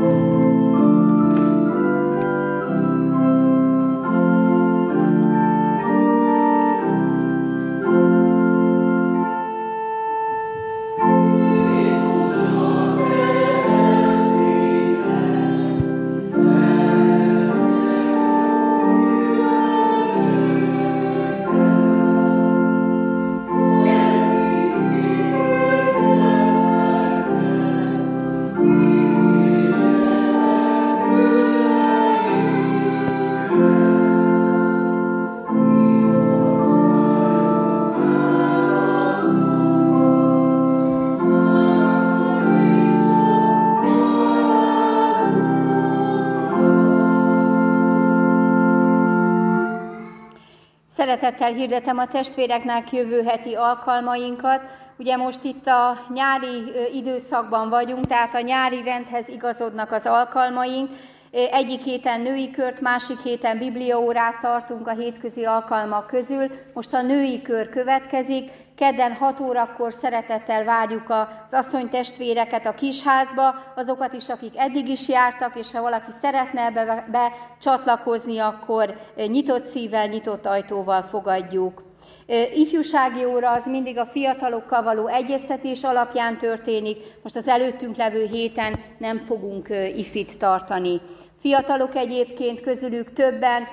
Szeretettel hirdetem a testvéreknek jövő heti alkalmainkat. Ugye most itt a nyári időszakban vagyunk, tehát a nyári rendhez igazodnak az alkalmaink. Egyik héten női kört, másik héten bibliaórát tartunk a hétközi alkalmak közül. Most a női kör következik. Kedden hat órakor szeretettel várjuk az asszonytestvéreket a kisházba, azokat is, akik eddig is jártak, és ha valaki szeretne ebbe becsatlakozni, akkor nyitott szívvel, nyitott ajtóval fogadjuk. Ifjúsági óra az mindig a fiatalokkal való egyeztetés alapján történik, most az előttünk levő héten nem fogunk ifit tartani. Fiatalok egyébként közülük többen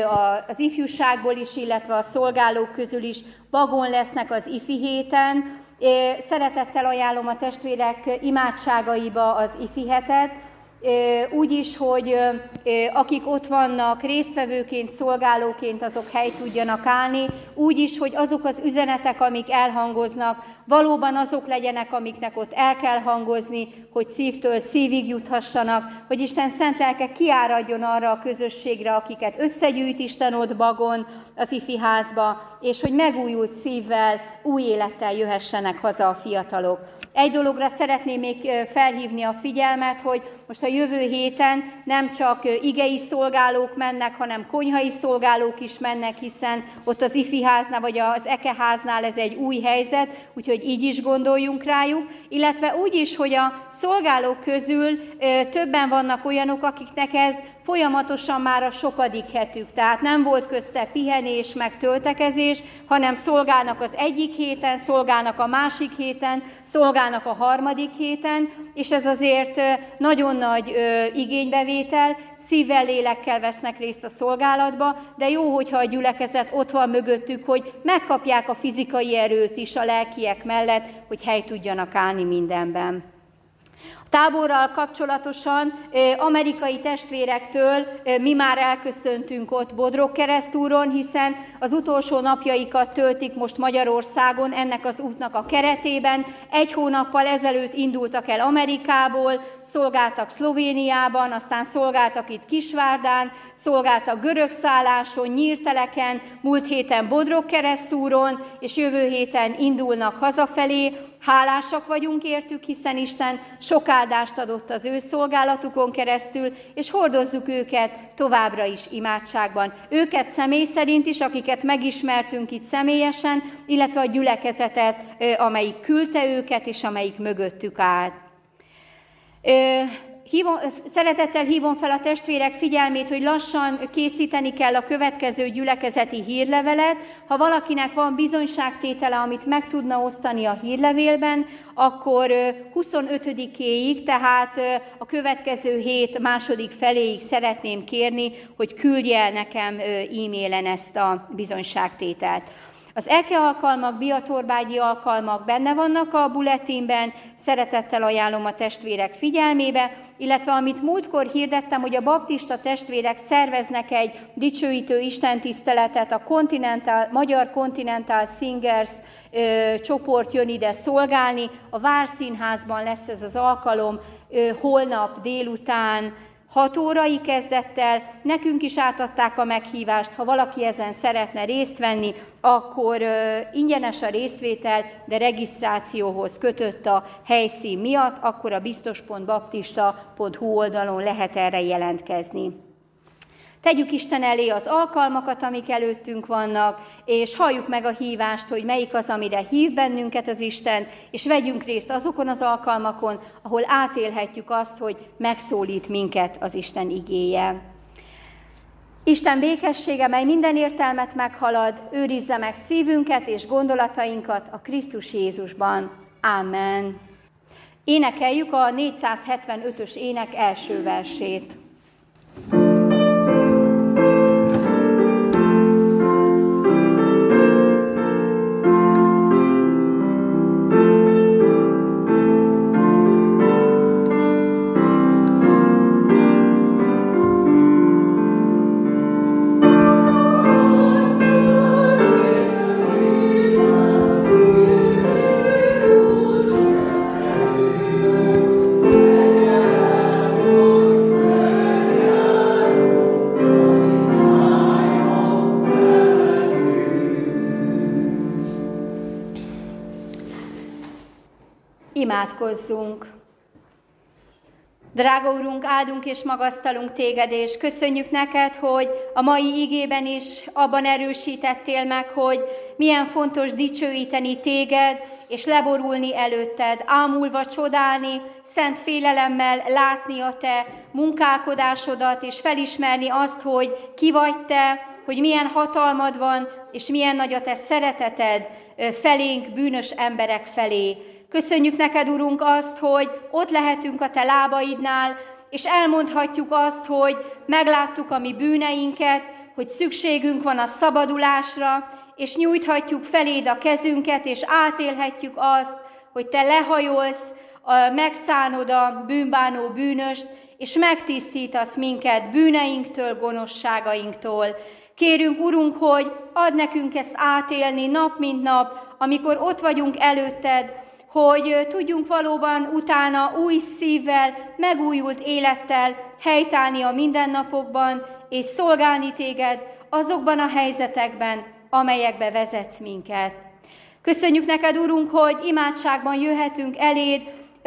az ifjúságból is, illetve a szolgálók közül is vagon lesznek az ifi héten, Szeretettel ajánlom a testvérek imádságaiba az ifi hetet, úgy is, hogy akik ott vannak résztvevőként, szolgálóként, azok hely tudjanak állni, úgy is, hogy azok az üzenetek, amik elhangoznak, valóban azok legyenek, amiknek ott el kell hangozni, hogy szívtől szívig juthassanak, hogy Isten szent lelke kiáradjon arra a közösségre, akiket összegyűjt Isten ott Bagon, az ifi házba, és hogy megújult szívvel, új élettel jöhessenek haza a fiatalok. Egy dologra szeretném még felhívni a figyelmet, hogy most a jövő héten nem csak igei szolgálók mennek, hanem konyhai szolgálók is mennek, hiszen ott az ifi háznál vagy az ekeháznál ez egy új helyzet, úgyhogy így is gondoljunk rájuk, illetve úgy is, hogy a szolgálók közül többen vannak olyanok, akiknek ez folyamatosan már a sokadik hetük, tehát nem volt közte pihenés, meg töltekezés, hanem szolgálnak az egyik héten, szolgálnak a másik héten, szolgálnak a harmadik héten, és ez azért nagyon nagy ö, igénybevétel, szívvel, lélekkel vesznek részt a szolgálatba, de jó, hogyha a gyülekezet ott van mögöttük, hogy megkapják a fizikai erőt is a lelkiek mellett, hogy hely tudjanak állni mindenben. A táborral kapcsolatosan amerikai testvérektől mi már elköszöntünk ott Bodrogkeresztúron, hiszen az utolsó napjaikat töltik most Magyarországon ennek az útnak a keretében. Egy hónappal ezelőtt indultak el Amerikából, szolgáltak Szlovéniában, aztán szolgáltak itt Kisvárdán, szolgáltak Görögszálláson, Nyírteleken, múlt héten Bodrogkeresztúron, és jövő héten indulnak hazafelé. Hálásak vagyunk értük, hiszen Isten sok áldást adott az ő szolgálatukon keresztül, és hordozzuk őket továbbra is imádságban. Őket személy szerint is, akiket megismertünk itt személyesen, illetve a gyülekezetet, amelyik küldte őket, és amelyik mögöttük állt. Hívom, szeretettel hívom fel a testvérek figyelmét, hogy lassan készíteni kell a következő gyülekezeti hírlevelet. Ha valakinek van bizonyságtétele, amit meg tudna osztani a hírlevélben, akkor huszonötödikéig, tehát a következő hét második feléig szeretném kérni, hogy küldje el nekem e-mailen ezt a bizonyságtételt. Az eke alkalmak, biatorbágyi alkalmak benne vannak a bulletinben, szeretettel ajánlom a testvérek figyelmébe, illetve amit múltkor hirdettem, hogy a baptista testvérek szerveznek egy dicsőítő istentiszteletet, a Continental, Magyar Continental Singers ö, csoport jön ide szolgálni, a Várszínházban lesz ez az alkalom, ö, holnap délután, hat órai kezdettel, nekünk is átadták a meghívást, ha valaki ezen szeretne részt venni, akkor uh, ingyenes a részvétel, de regisztrációhoz kötött a helyszín miatt, akkor a biztos pont baptista pont hu oldalon lehet erre jelentkezni. Tegyük Isten elé az alkalmakat, amik előttünk vannak, és halljuk meg a hívást, hogy melyik az, amire hív bennünket az Isten, és vegyünk részt azokon az alkalmakon, ahol átélhetjük azt, hogy megszólít minket az Isten igéje. Isten békessége, mely minden értelmet meghalad, őrizze meg szívünket és gondolatainkat a Krisztus Jézusban. Amen. Énekeljük a négyszázhetvenötös ének első versét. Imádkozzunk! Drága Urunk, áldunk és magasztalunk Téged, és köszönjük neked, hogy a mai igében is abban erősítettél meg, hogy milyen fontos dicsőíteni Téged, és leborulni előtted, ámulva csodálni, szent félelemmel látni a Te munkálkodásodat, és felismerni azt, hogy ki vagy Te, hogy milyen hatalmad van, és milyen nagy a Te szereteted felénk, bűnös emberek felé. Köszönjük neked, Urunk, azt, hogy ott lehetünk a Te lábaidnál, és elmondhatjuk azt, hogy megláttuk a mi bűneinket, hogy szükségünk van a szabadulásra, és nyújthatjuk feléd a kezünket, és átélhetjük azt, hogy te lehajolsz, megszánod a bűnbánó bűnöst, és megtisztítasz minket bűneinktől, gonoszságainktól. Kérünk, Urunk, hogy add nekünk ezt átélni nap mint nap, amikor ott vagyunk előtted, hogy tudjunk valóban utána új szívvel, megújult élettel helytállni a mindennapokban, és szolgálni téged azokban a helyzetekben, amelyekbe vezetsz minket. Köszönjük neked, Urunk, hogy imádságban jöhetünk eléd,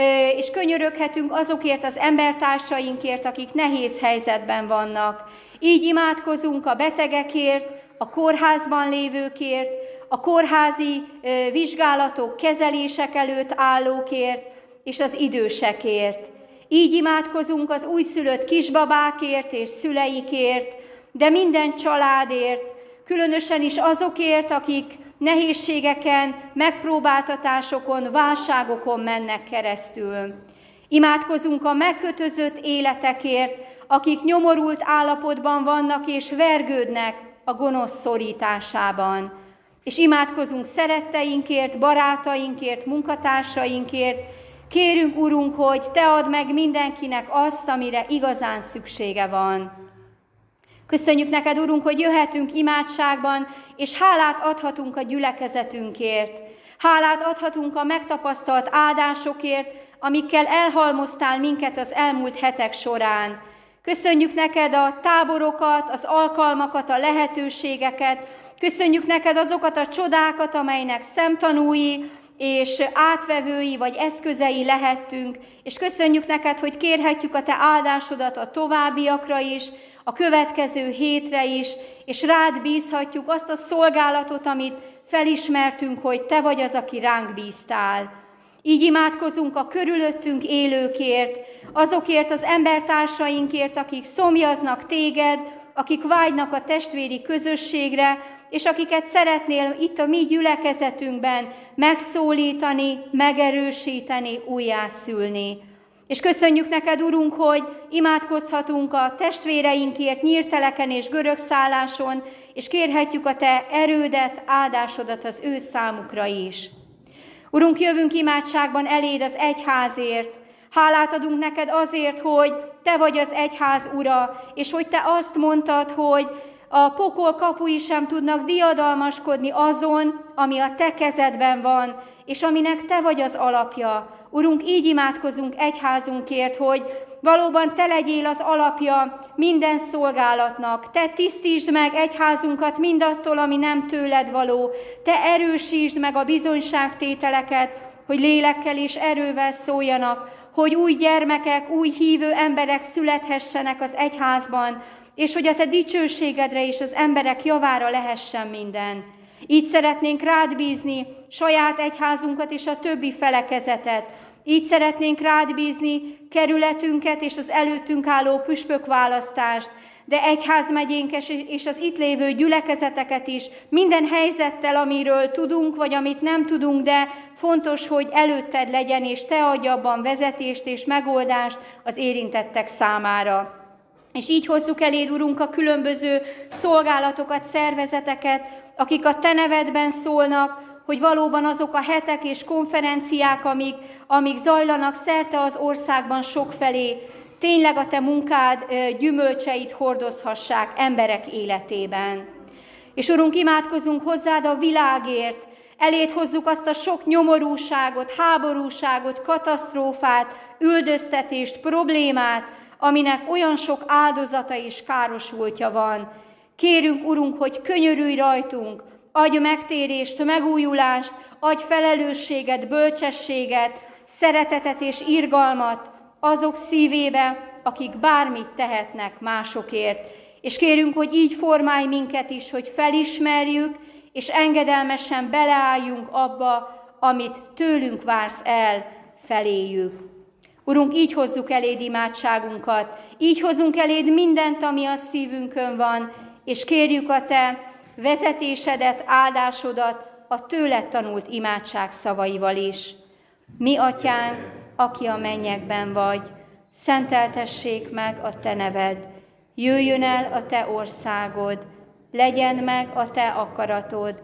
és könyöröghetünk azokért az embertársainkért, akik nehéz helyzetben vannak. Így imádkozunk a betegekért, a kórházban lévőkért, a kórházi vizsgálatok, kezelések előtt állókért, és az idősekért. Így imádkozunk az újszülött kisbabákért és szüleikért, de minden családért, különösen is azokért, akik nehézségeken, megpróbáltatásokon, válságokon mennek keresztül. Imádkozunk a megkötözött életekért, akik nyomorult állapotban vannak és vergődnek a gonosz szorításában. És imádkozunk szeretteinkért, barátainkért, munkatársainkért. Kérünk, Urunk, hogy te add meg mindenkinek azt, amire igazán szüksége van. Köszönjük neked, Urunk, hogy jöhetünk imádságban, és hálát adhatunk a gyülekezetünkért. Hálát adhatunk a megtapasztalt áldásokért, amikkel elhalmoztál minket az elmúlt hetek során. Köszönjük neked a táborokat, az alkalmakat, a lehetőségeket. Köszönjük neked azokat a csodákat, amelynek szemtanúi és átvevői vagy eszközei lehettünk. És köszönjük neked, hogy kérhetjük a te áldásodat a továbbiakra is, a következő hétre is, és rád bízhatjuk azt a szolgálatot, amit felismertünk, hogy te vagy az, aki ránk bíztál. Így imádkozunk a körülöttünk élőkért, azokért az embertársainkért, akik szomjaznak téged, akik vágynak a testvéri közösségre, és akiket szeretnél itt a mi gyülekezetünkben megszólítani, megerősíteni, újjászülni. És köszönjük neked, Urunk, hogy imádkozhatunk a testvéreinkért Nyírteleken és Görögszálláson, és kérhetjük a te erődet, áldásodat az ő számukra is. Urunk, jövünk imádságban eléd az egyházért. Hálát adunk neked azért, hogy te vagy az egyház ura, és hogy te azt mondtad, hogy a pokol kapui sem tudnak diadalmaskodni azon, ami a te kezedben van, és aminek te vagy az alapja. Urunk, így imádkozunk egyházunkért, hogy valóban te legyél az alapja minden szolgálatnak. Te tisztítsd meg egyházunkat mindattól, ami nem tőled való. Te erősítsd meg a bizonyságtételeket, hogy lélekkel és erővel szóljanak, hogy új gyermekek, új hívő emberek születhessenek az egyházban, és hogy a te dicsőségedre és az emberek javára lehessen minden. Így szeretnénk rád bízni saját egyházunkat és a többi felekezetet. Így szeretnénk rád bízni kerületünket és az előttünk álló püspökválasztást, de egyházmegyénk és az itt lévő gyülekezeteket is, minden helyzettel, amiről tudunk, vagy amit nem tudunk, de fontos, hogy előtted legyen, és te adj abban vezetést és megoldást az érintettek számára. És így hozzuk eléd, Urunk, a különböző szolgálatokat, szervezeteket, akik a te nevedben szólnak, hogy valóban azok a hetek és konferenciák, amik, amik zajlanak szerte az országban sokfelé, tényleg a te munkád gyümölcseit hordozhassák emberek életében. És Urunk, imádkozunk hozzád a világért, eléd hozzuk azt a sok nyomorúságot, háborúságot, katasztrófát, üldöztetést, problémát, aminek olyan sok áldozata és károsultja van. Kérünk, Urunk, hogy könyörülj rajtunk, adj megtérést, megújulást, adj felelősséget, bölcsességet, szeretetet és irgalmat azok szívébe, akik bármit tehetnek másokért. És kérünk, hogy így formálj minket is, hogy felismerjük, és engedelmesen beleálljunk abba, amit tőlünk vársz el, feléjük. Urunk, így hozzuk eléd imádságunkat, így hozunk eléd mindent, ami a szívünkön van, és kérjük a te vezetésedet, áldásodat a tőled tanult imádság szavaival is. Mi, Atyánk, aki a mennyekben vagy, szenteltessék meg a te neved, jöjjön el a te országod, legyen meg a te akaratod,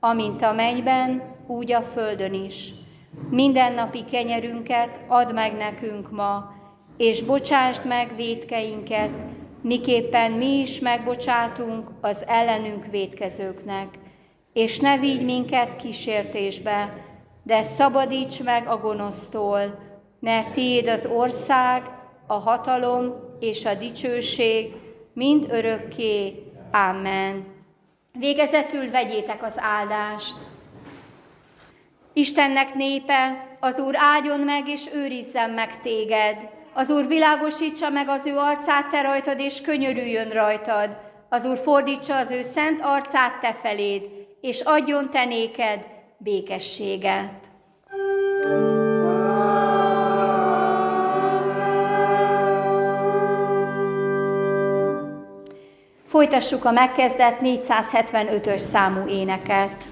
amint a mennyben, úgy a földön is. Mindennapi kenyerünket add meg nekünk ma, és bocsásd meg vétkeinket, miképpen mi is megbocsátunk az ellenünk vétkezőknek. És ne vigy minket kísértésbe, de szabadíts meg a gonosztól, mert tiéd az ország, a hatalom és a dicsőség mind örökké. Amen. Végezetül vegyétek az áldást. Istennek népe, az Úr áldjon meg és őrizzen meg téged. Az Úr világosítsa meg az ő arcát te rajtad, és könyörüljön rajtad. Az Úr fordítsa az ő szent arcát te feléd, és adjon te néked békességet. Folytassuk a megkezdett négyszázhetvenötös számú éneket.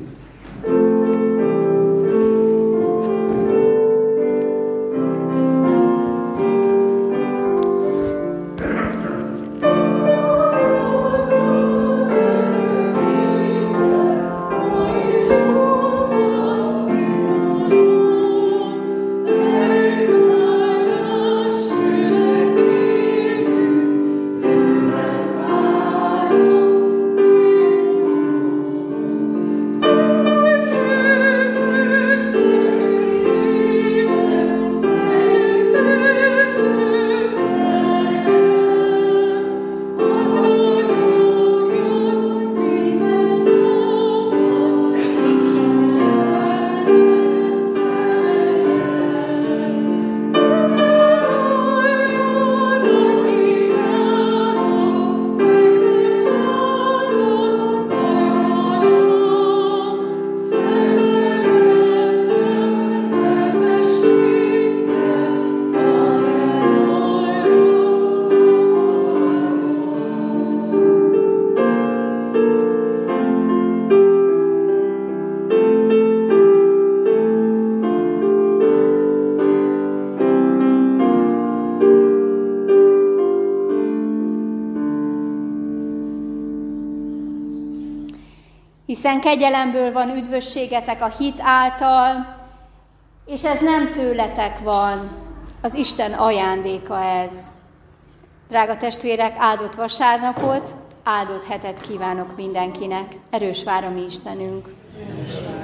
Hiszen kegyelemből van üdvösségetek a hit által, és ez nem tőletek van, az Isten ajándéka ez. Drága testvérek, áldott vasárnapot, áldott hetet kívánok mindenkinek. Erős vár a mi Istenünk!